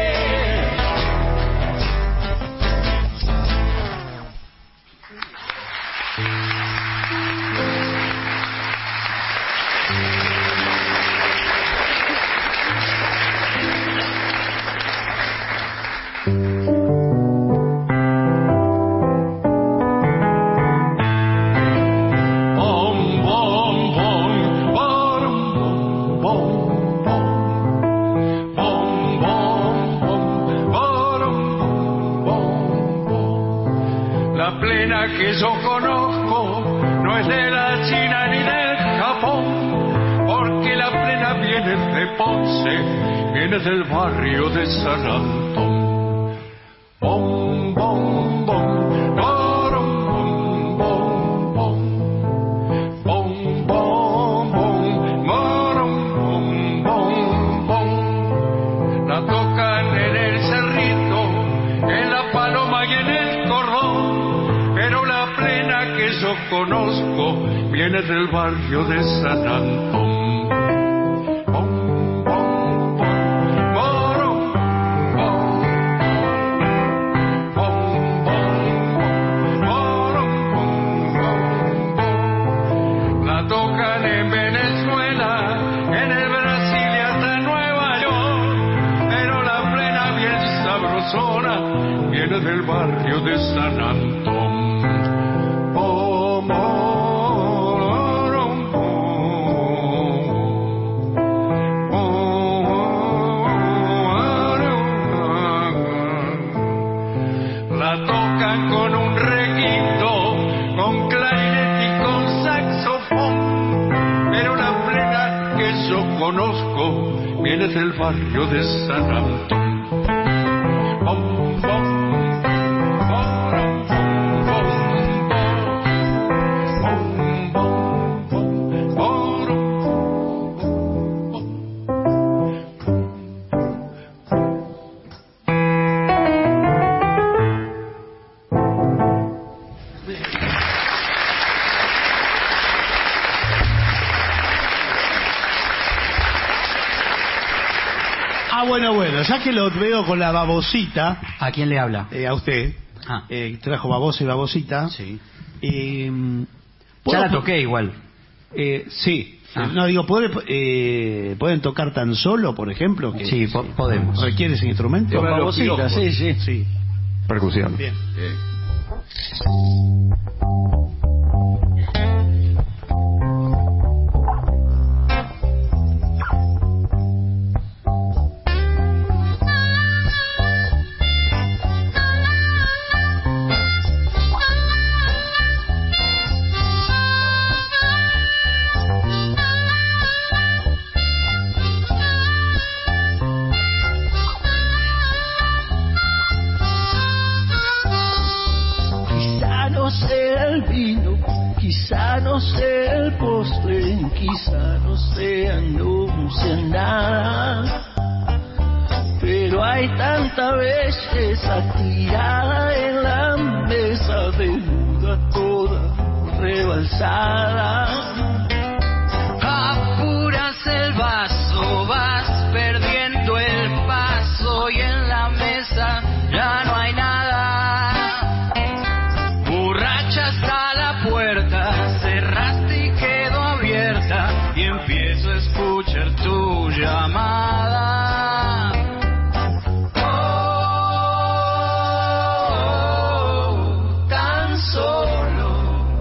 Que yo conozco no es de la China ni del Japón, porque la plena viene de Ponce, viene del barrio de San Antón. Bom, bom, bom, borom, bom, bom, bom, bom, bom, bom, borom, bom, bom, bom. La tocan en el Cerrito, en la Paloma y en el Cordón. Pero la plena que yo conozco viene del barrio de San Antón. Bom, bom, bom, borom, bom, bom, bom, borom, bom, bom, bom. La tocan en Venezuela, en el Brasil y hasta Nueva York. Pero la plena bien sabrosona viene del barrio de San Antón. La tocan con un requinto, con clarinete y con saxofón. vienes del barrio de San Antón. Bom, bom. Bueno, ya que lo veo con la babosita. ¿A quién le habla? A usted. Trajo babosa y babosita. Sí. Ya la toqué igual. Sí. No, digo, ¿pueden tocar tan solo, por ejemplo? Sí, podemos. ¿Requiere ese instrumento? Con babosita, sí. Percusión. Bien. Quizá no sea, no sea nada, pero hay tanta belleza tirada en la mesa, desnuda toda rebalsada. Apuras el vaso, vas perdiendo el paso y en la mesa ya no hay nada. Borracha hasta la puerta, cerraste y quedó abierta y empiezo a escuchar tu llamada. Oh, tan solo.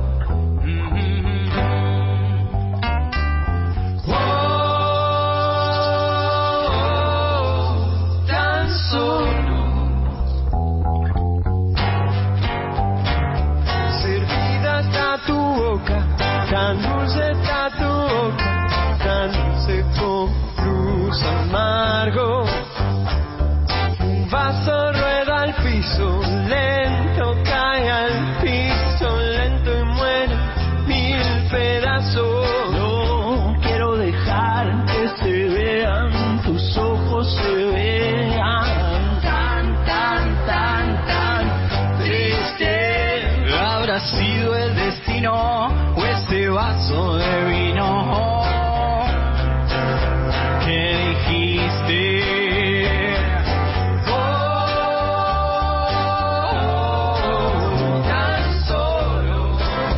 Oh, tan solo. Servida está tu boca, tan dulce está tu boca, tan dulce con luz amargo. Un vaso rueda al piso, lento cae al piso, lento y muere mil pedazos. No quiero dejar que se vean, tus ojos se vean tan, tan, tan, tan triste. Habrá sido el destino o ese vaso de vino que dijiste. Oh, tan solo.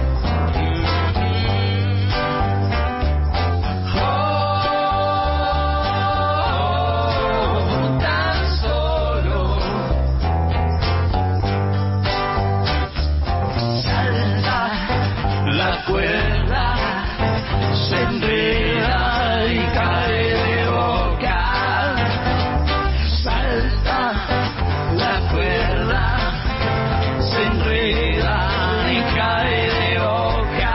Oh, tan solo. Salta la cuerda, se enreda y cae de boca. Salta la cuerda, se enreda y cae de boca.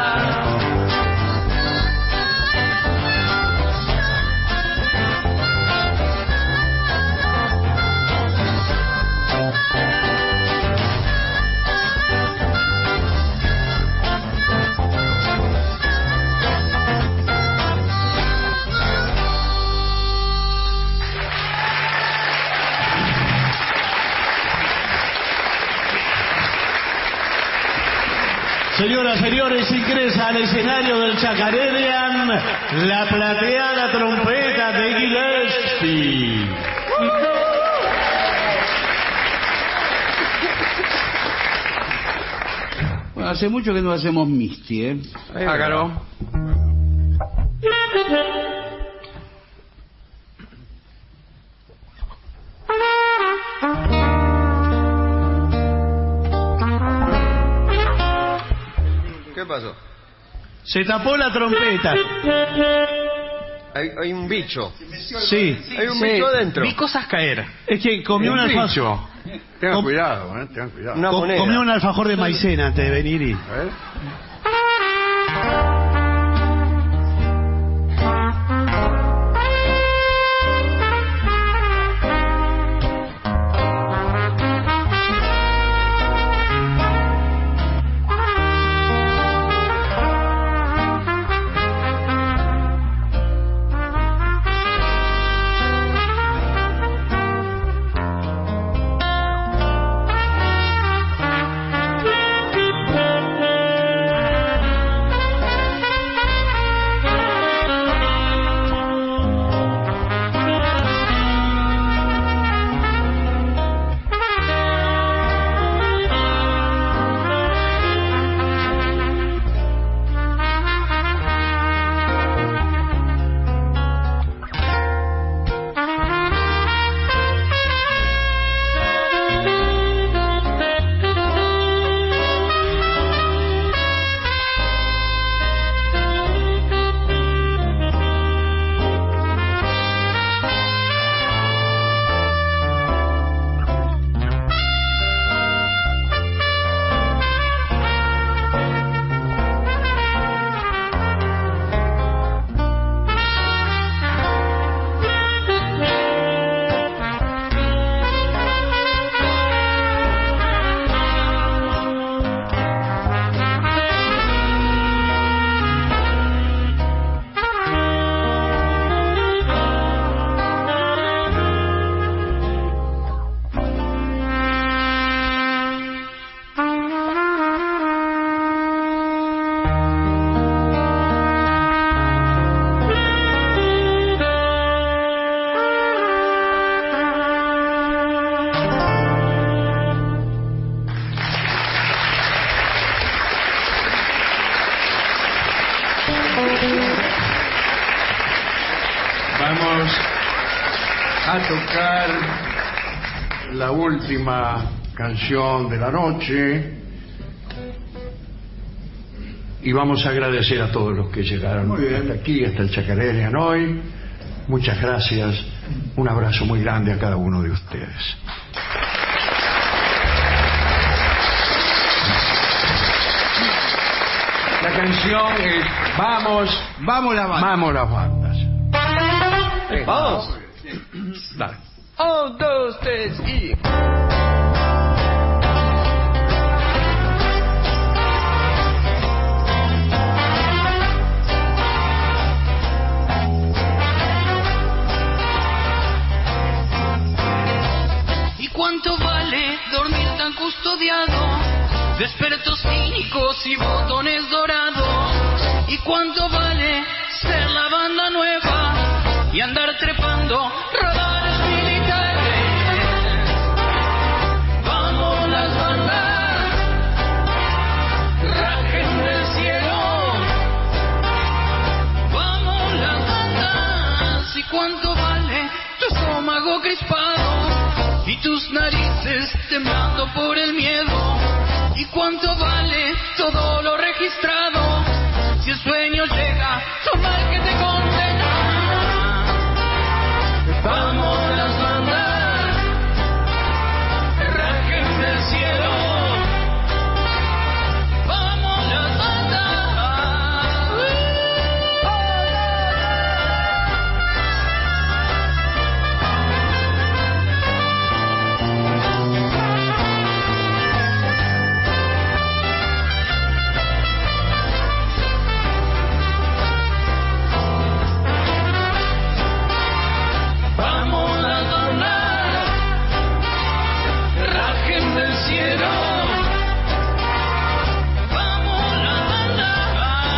Señoras, señores, ingresa al escenario del Chacarerian la plateada trompeta de Gillespie. Bueno, hace mucho que no hacemos Misty, ¿eh? Hágalo. ¿Qué pasó? Se tapó la trompeta. Hay un bicho. Sí. Hay un bicho adentro. Vi cosas caer. Es que comió un alfajor. Tengan cuidado, tengan cuidado. Una moneda. Comió un alfajor de maicena antes de venir y... A ver. Vamos a tocar la última canción de la noche y vamos a agradecer a todos los que llegaron hasta aquí, hasta el Chacaré hoy. Muchas gracias. Un abrazo muy grande a cada uno de ustedes. La canción es Vamos las bandas. Vamos. Dale. 1, 2, 3 y... ¿Y cuánto vale dormir tan custodiado de expertos cínicos y botones dorados? ¿Y cuánto vale ser la banda nueva y andar trepando radares militares? Vamos las bandas, rajen del cielo. Vamos las bandas. ¿Y cuánto vale tu estómago crispado y tus narices temblando por el miedo? ¿Y cuánto vale todo lo registrado? Si el sueño llega, lo mal que te condena. Vamos las bandas, rajen del cielo. Vamos las bandas. Vamos las bandas, rajen del cielo. Vamos las bandas.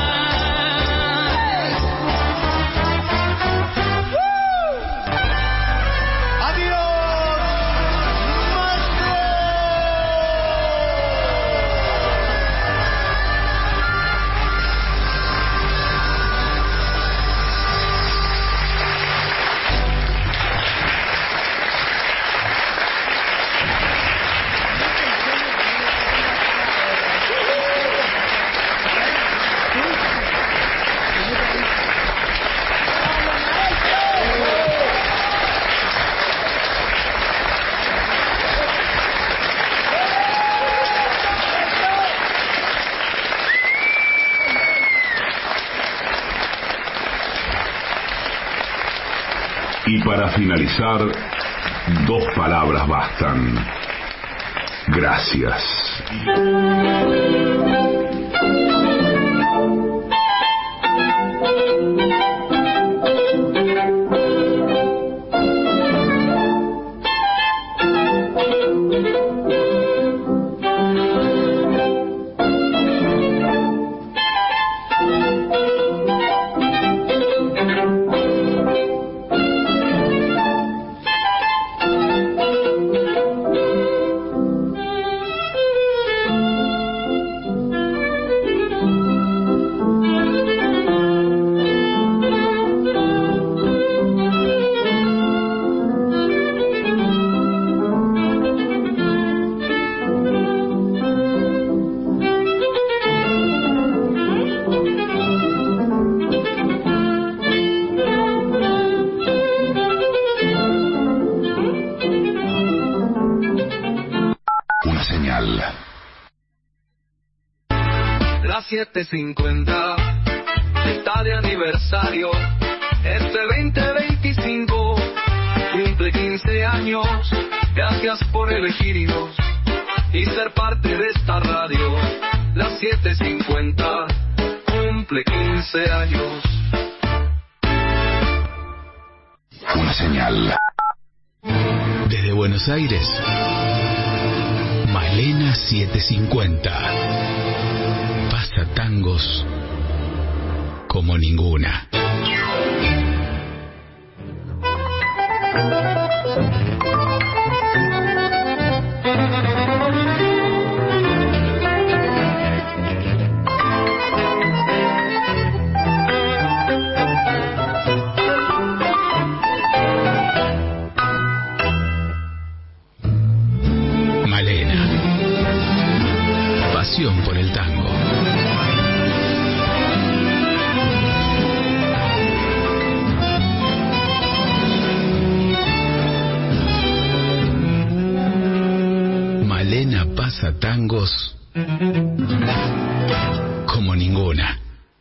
Y para finalizar, 2 palabras bastan. Gracias. Una señal. La 750 está de aniversario. Este 2025 cumple 15 años. Gracias por elegirnos y ser parte de esta radio. La 750 cumple 15 años. Una señal. Desde Buenos Aires, Malena 750. Pasa tangos como ninguna. pasión por el tango. Malena pasa tangos como ninguna.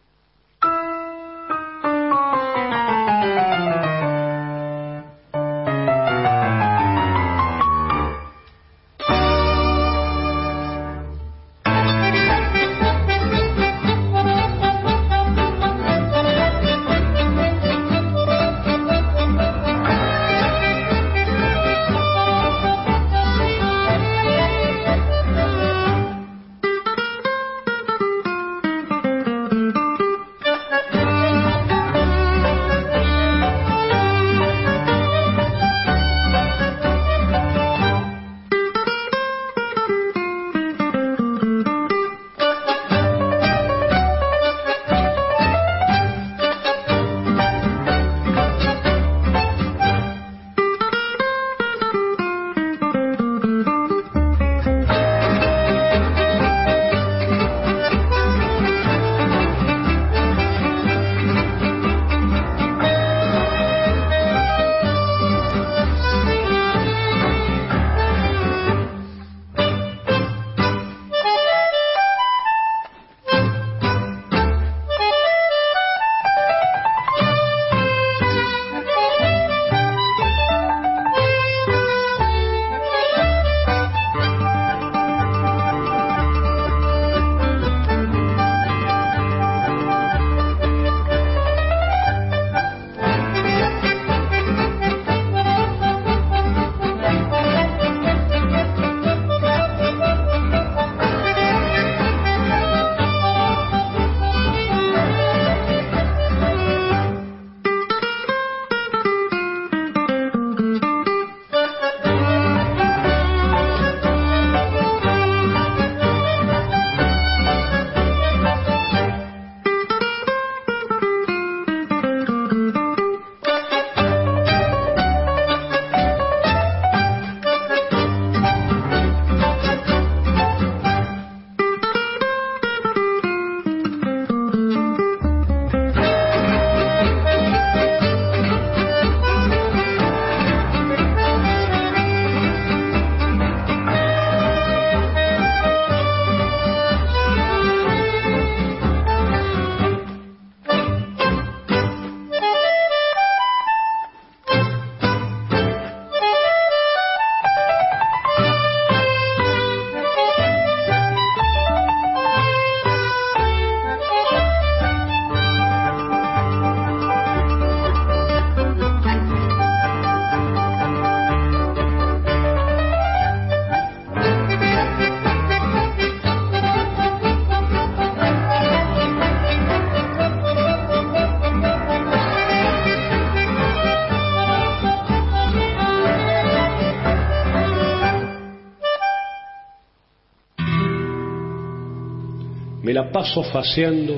Me la paso faceando,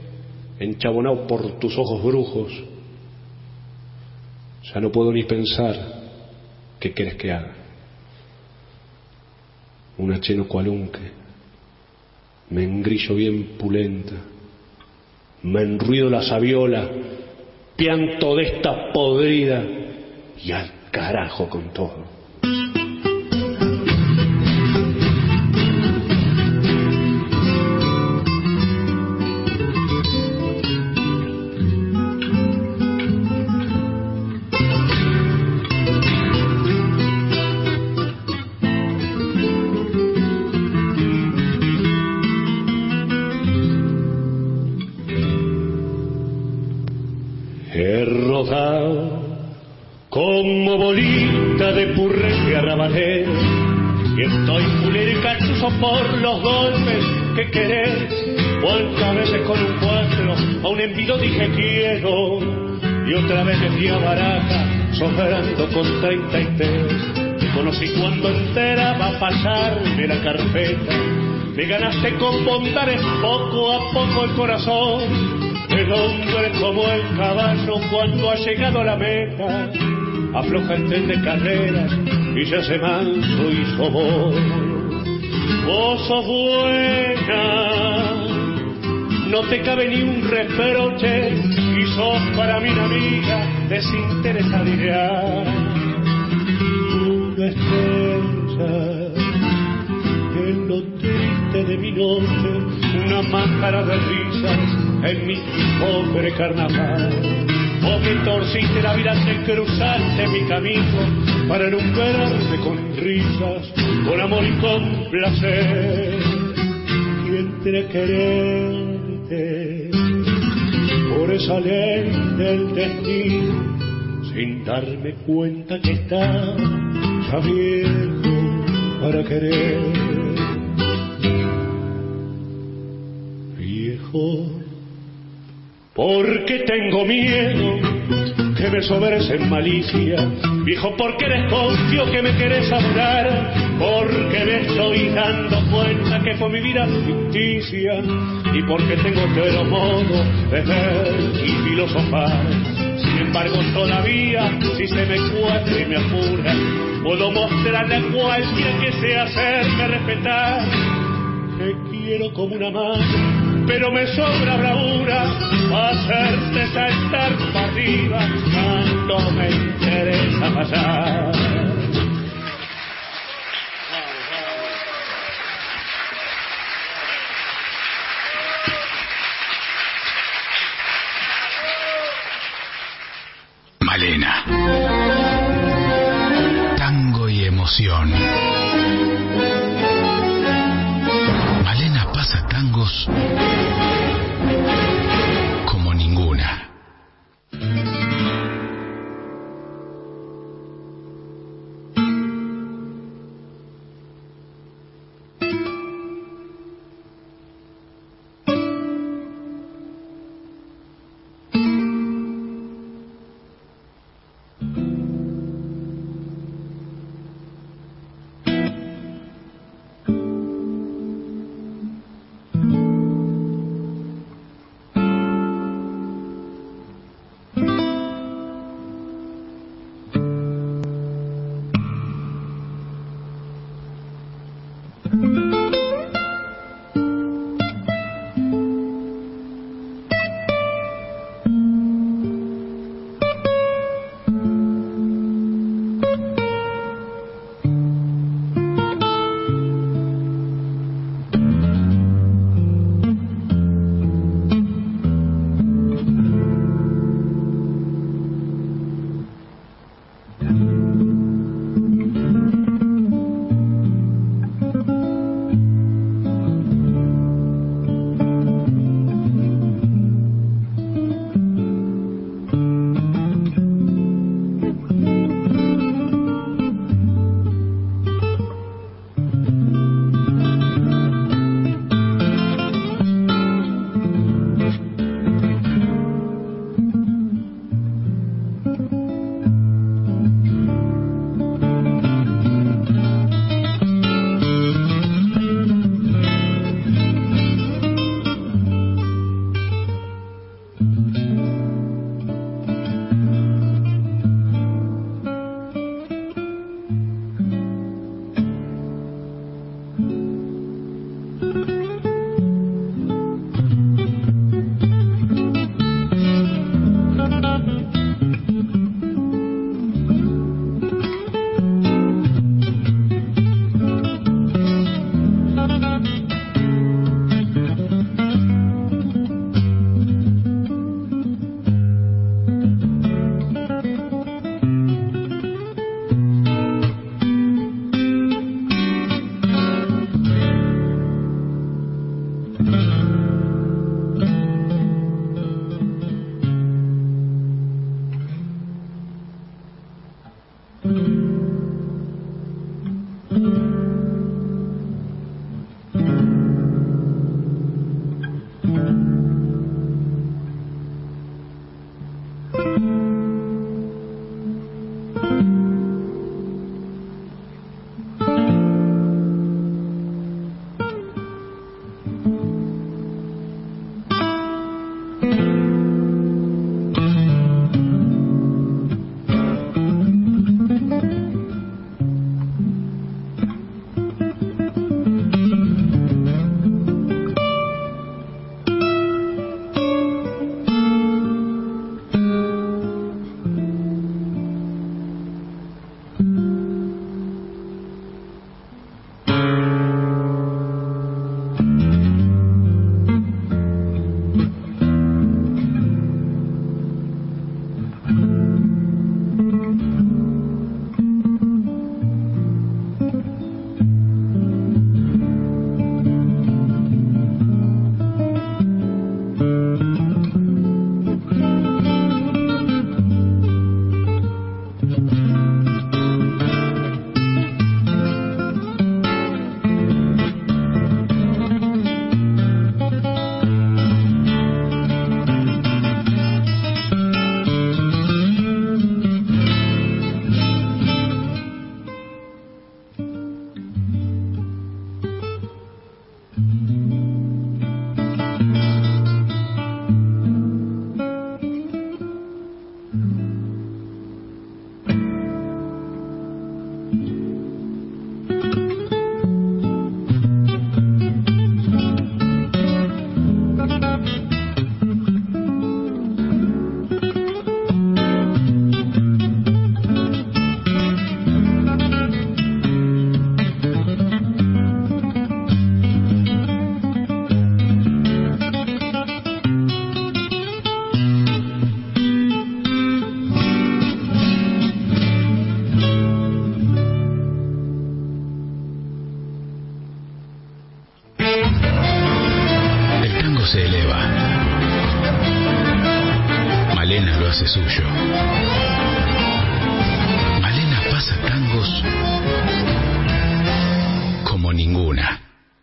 enchabonado por tus ojos brujos. Ya no puedo ni pensar qué querés que haga. Un acheno cualunque, me engrillo bien pulenta, me enruido la sabiola, pianto de esta podrida y al carajo con todo. Como bolita de purre arrabalero, y estoy pulero y cachuzo por los golpes que querés. Cuántas veces con un cuatro a un envido dije quiero, y otra vez me fui a Baraja sobrando con 33. Te conocí cuando entera va a pasarme la carpeta, me ganaste con bondades poco a poco el corazón. El hombre como el caballo cuando ha llegado a la meta, afloja el tren de carreras y se hace manso y soborno. vos sos buena, no te cabe ni un reproche y sos para mí una amiga desinteresada. Una estrella en lo triste de mi noche, una máscara de risas en mi pobre carnaval. Vos me torciste la vida, te cruzaste mi camino para numbrarme con risas, con amor y con placer. Y entre quererte por esa ley del destino, sin darme cuenta que está ya viejo para querer. Viejo, porque tengo miedo que me sobresen malicia. Viejo, porque desconfío que me querés adorar. Porque me estoy dando cuenta que fue mi vida ficticia. Y porque tengo otro modo de ver y filosofar. Sin embargo, todavía, si se me cuesta y me apura, puedo mostrarle a cualquiera que sea hacerme respetar. Te quiero como una mano, pero me sobra bravura para hacerte saltar para arriba cuando me interesa pasar. Malena. Tango y emoción. Malena pasa tangos como ninguna. se eleva. Malena lo hace suyo. Malena pasa tangos como ninguna.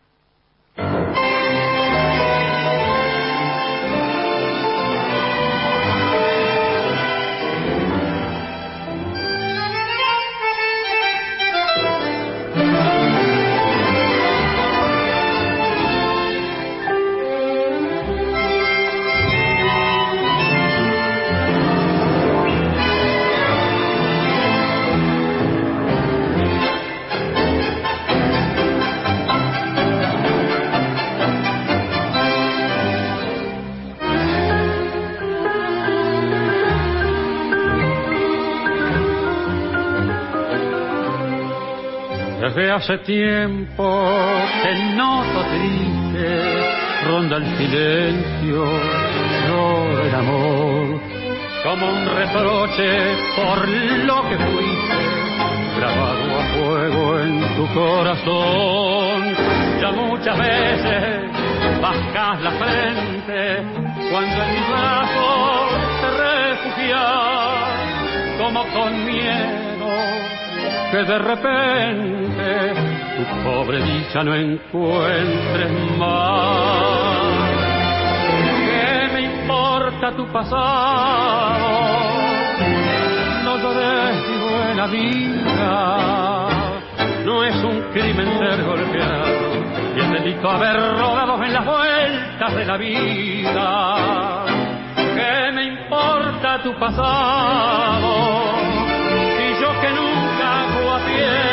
Desde hace tiempo te noto triste, ronda el silencio, llora el amor, como un reproche por lo que fuiste, grabado a fuego en tu corazón. Ya muchas veces bajas la frente, cuando en mis brazos te refugias, como con miedo que de repente tu pobre dicha no encuentres más. ¿Qué me importa tu pasado? No llores mi buena vida. No es un crimen ser golpeado y es delito haber rodado en las vueltas de la vida. ¿Qué me importa tu pasado? Si yo que nunca hago a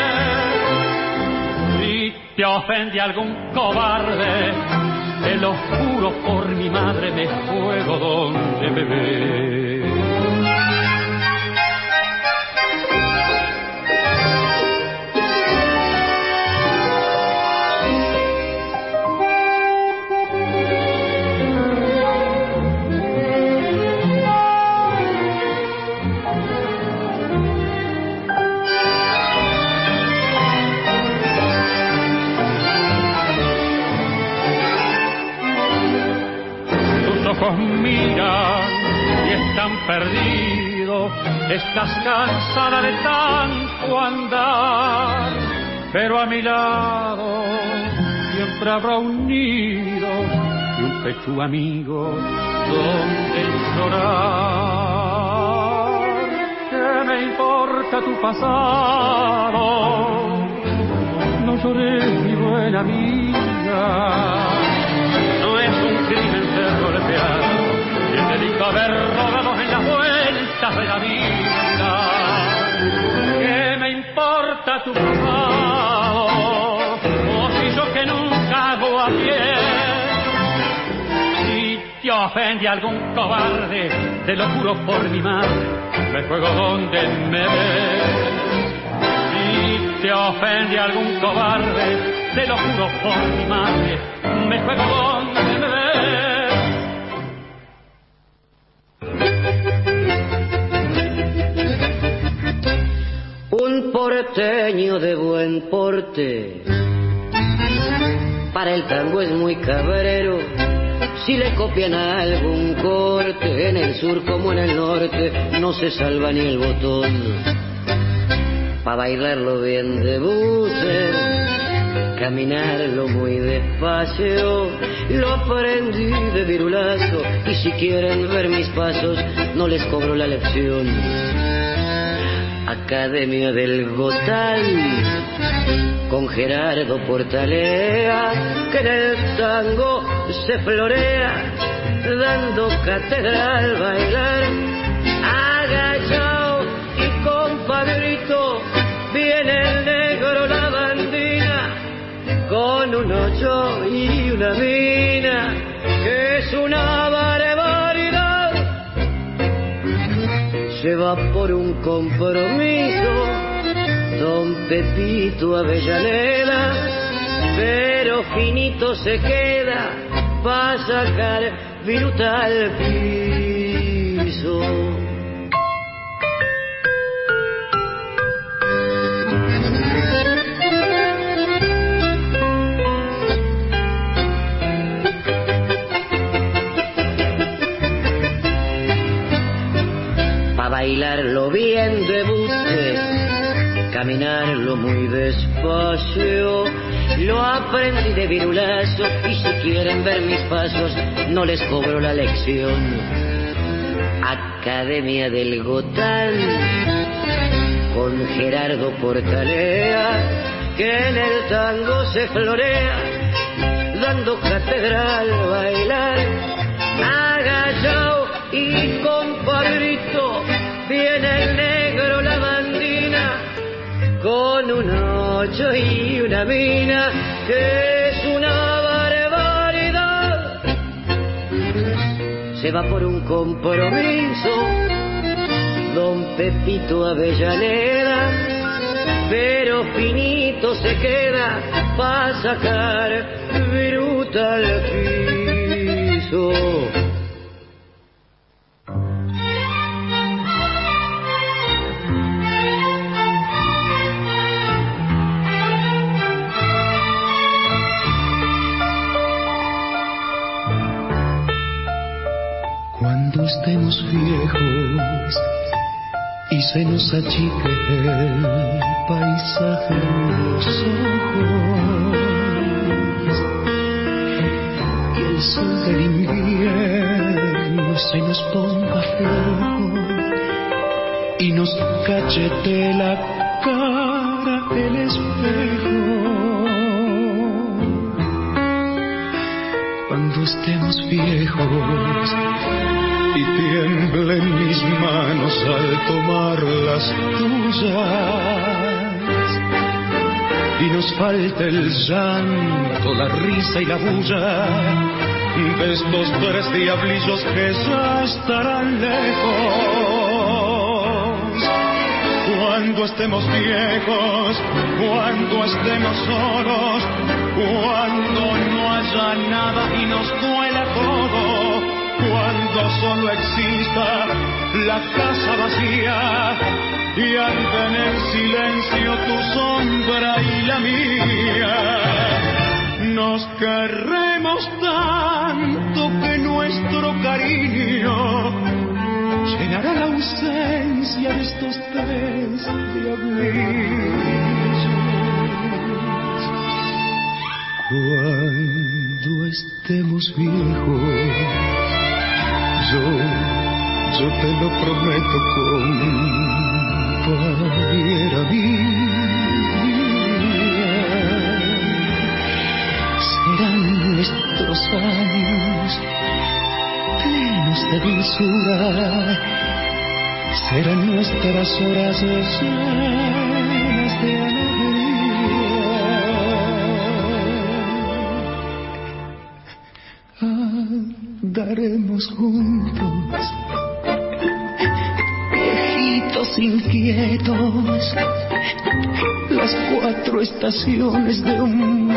pie, si te ofende algún cobarde, te lo juro por mi madre, me juego donde me ve. Miran y están perdidos, estás cansada de tanto andar, pero a mi lado siempre habrá un nido y un pecho amigo donde llorar. ¿Qué me importa tu pasado? No llores, mi buena amiga. No es un crimen ser golpeado y el delito haber rodado en las vueltas de la vida. ¿Qué me importa tu pasado? O si yo que nunca hago a pie. Si te ofende algún cobarde, te lo juro por mi madre, me juego donde me ves. Si te ofende algún cobarde, te lo juro por mi madre, me juego donde me ves. Un porteño de buen porte, para el tango es muy cabrero. Si le copian algún corte, en el sur como en el norte, no se salva ni el botón. Pa' bailarlo bien de buce, caminarlo muy despacio, lo aprendí de virulazo, y si quieren ver mis pasos, no les cobro la lección. Academia del Gotal, con Gerardo Portalea, que en el tango se florea, dando cátedra al bailar, agachao y compadrito, viene el negro la bandina, con un 8 y una mina, que es una barbaridad. Se va por un compromiso don Pepito Avellaneda, pero finito se queda pa' sacar viruta al piso. paseo. Lo aprendí de virulazo y si quieren ver mis pasos no les cobro la lección. Academia del Gotán con Gerardo Portalea, que en el tango se florea dando cátedra al bailar. Agachao y compadrito, viene el negro la bandina con un 8 y una mina que es una barbaridad. Se va por un compromiso don Pepito Avellaneda, pero finito se queda pa' sacar viruta al piso. Cuando estemos viejos y se nos achique el paisaje en los ojos y el sol del invierno se nos ponga flojo y nos cachete la cara el espejo. Cuando estemos viejos y tiemblen mis manos al tomar las tuyas y nos falte el llanto, la risa y la bulla de estos 3 diablillos que ya estarán lejos. Cuando estemos viejos, cuando estemos solos, cuando no haya nada y nos duela todo, cuando solo exista la casa vacía y anden en silencio tu sombra y la mía, nos querremos tanto que nuestro cariño llenará la ausencia de estos 3 diablillos. Cuando estemos viejos, yo te lo prometo, compañera mía, serán nuestros años plenos de dulzura, serán nuestras horas llenas de alegría. Andaremos juntos, viejitos inquietos, las 4 estaciones de un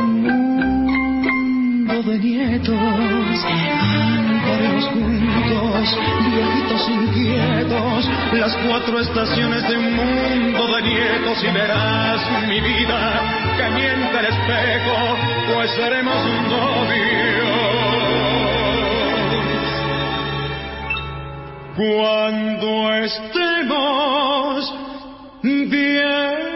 mundo de nietos. Andaremos juntos, viejitos inquietos, las 4 estaciones de un mundo de nietos, y verás, mi vida, que miente el espejo, pues seremos novios. Cuando estemos viejos.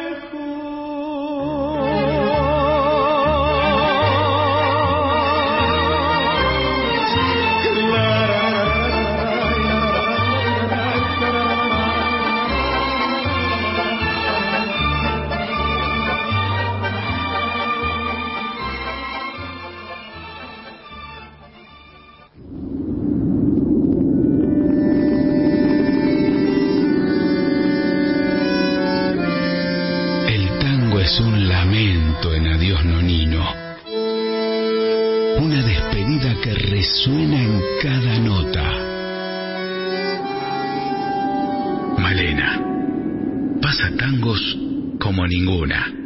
Es un lamento en Adiós Nonino, una despedida que resuena en cada nota. Malena pasa tangos como ninguna.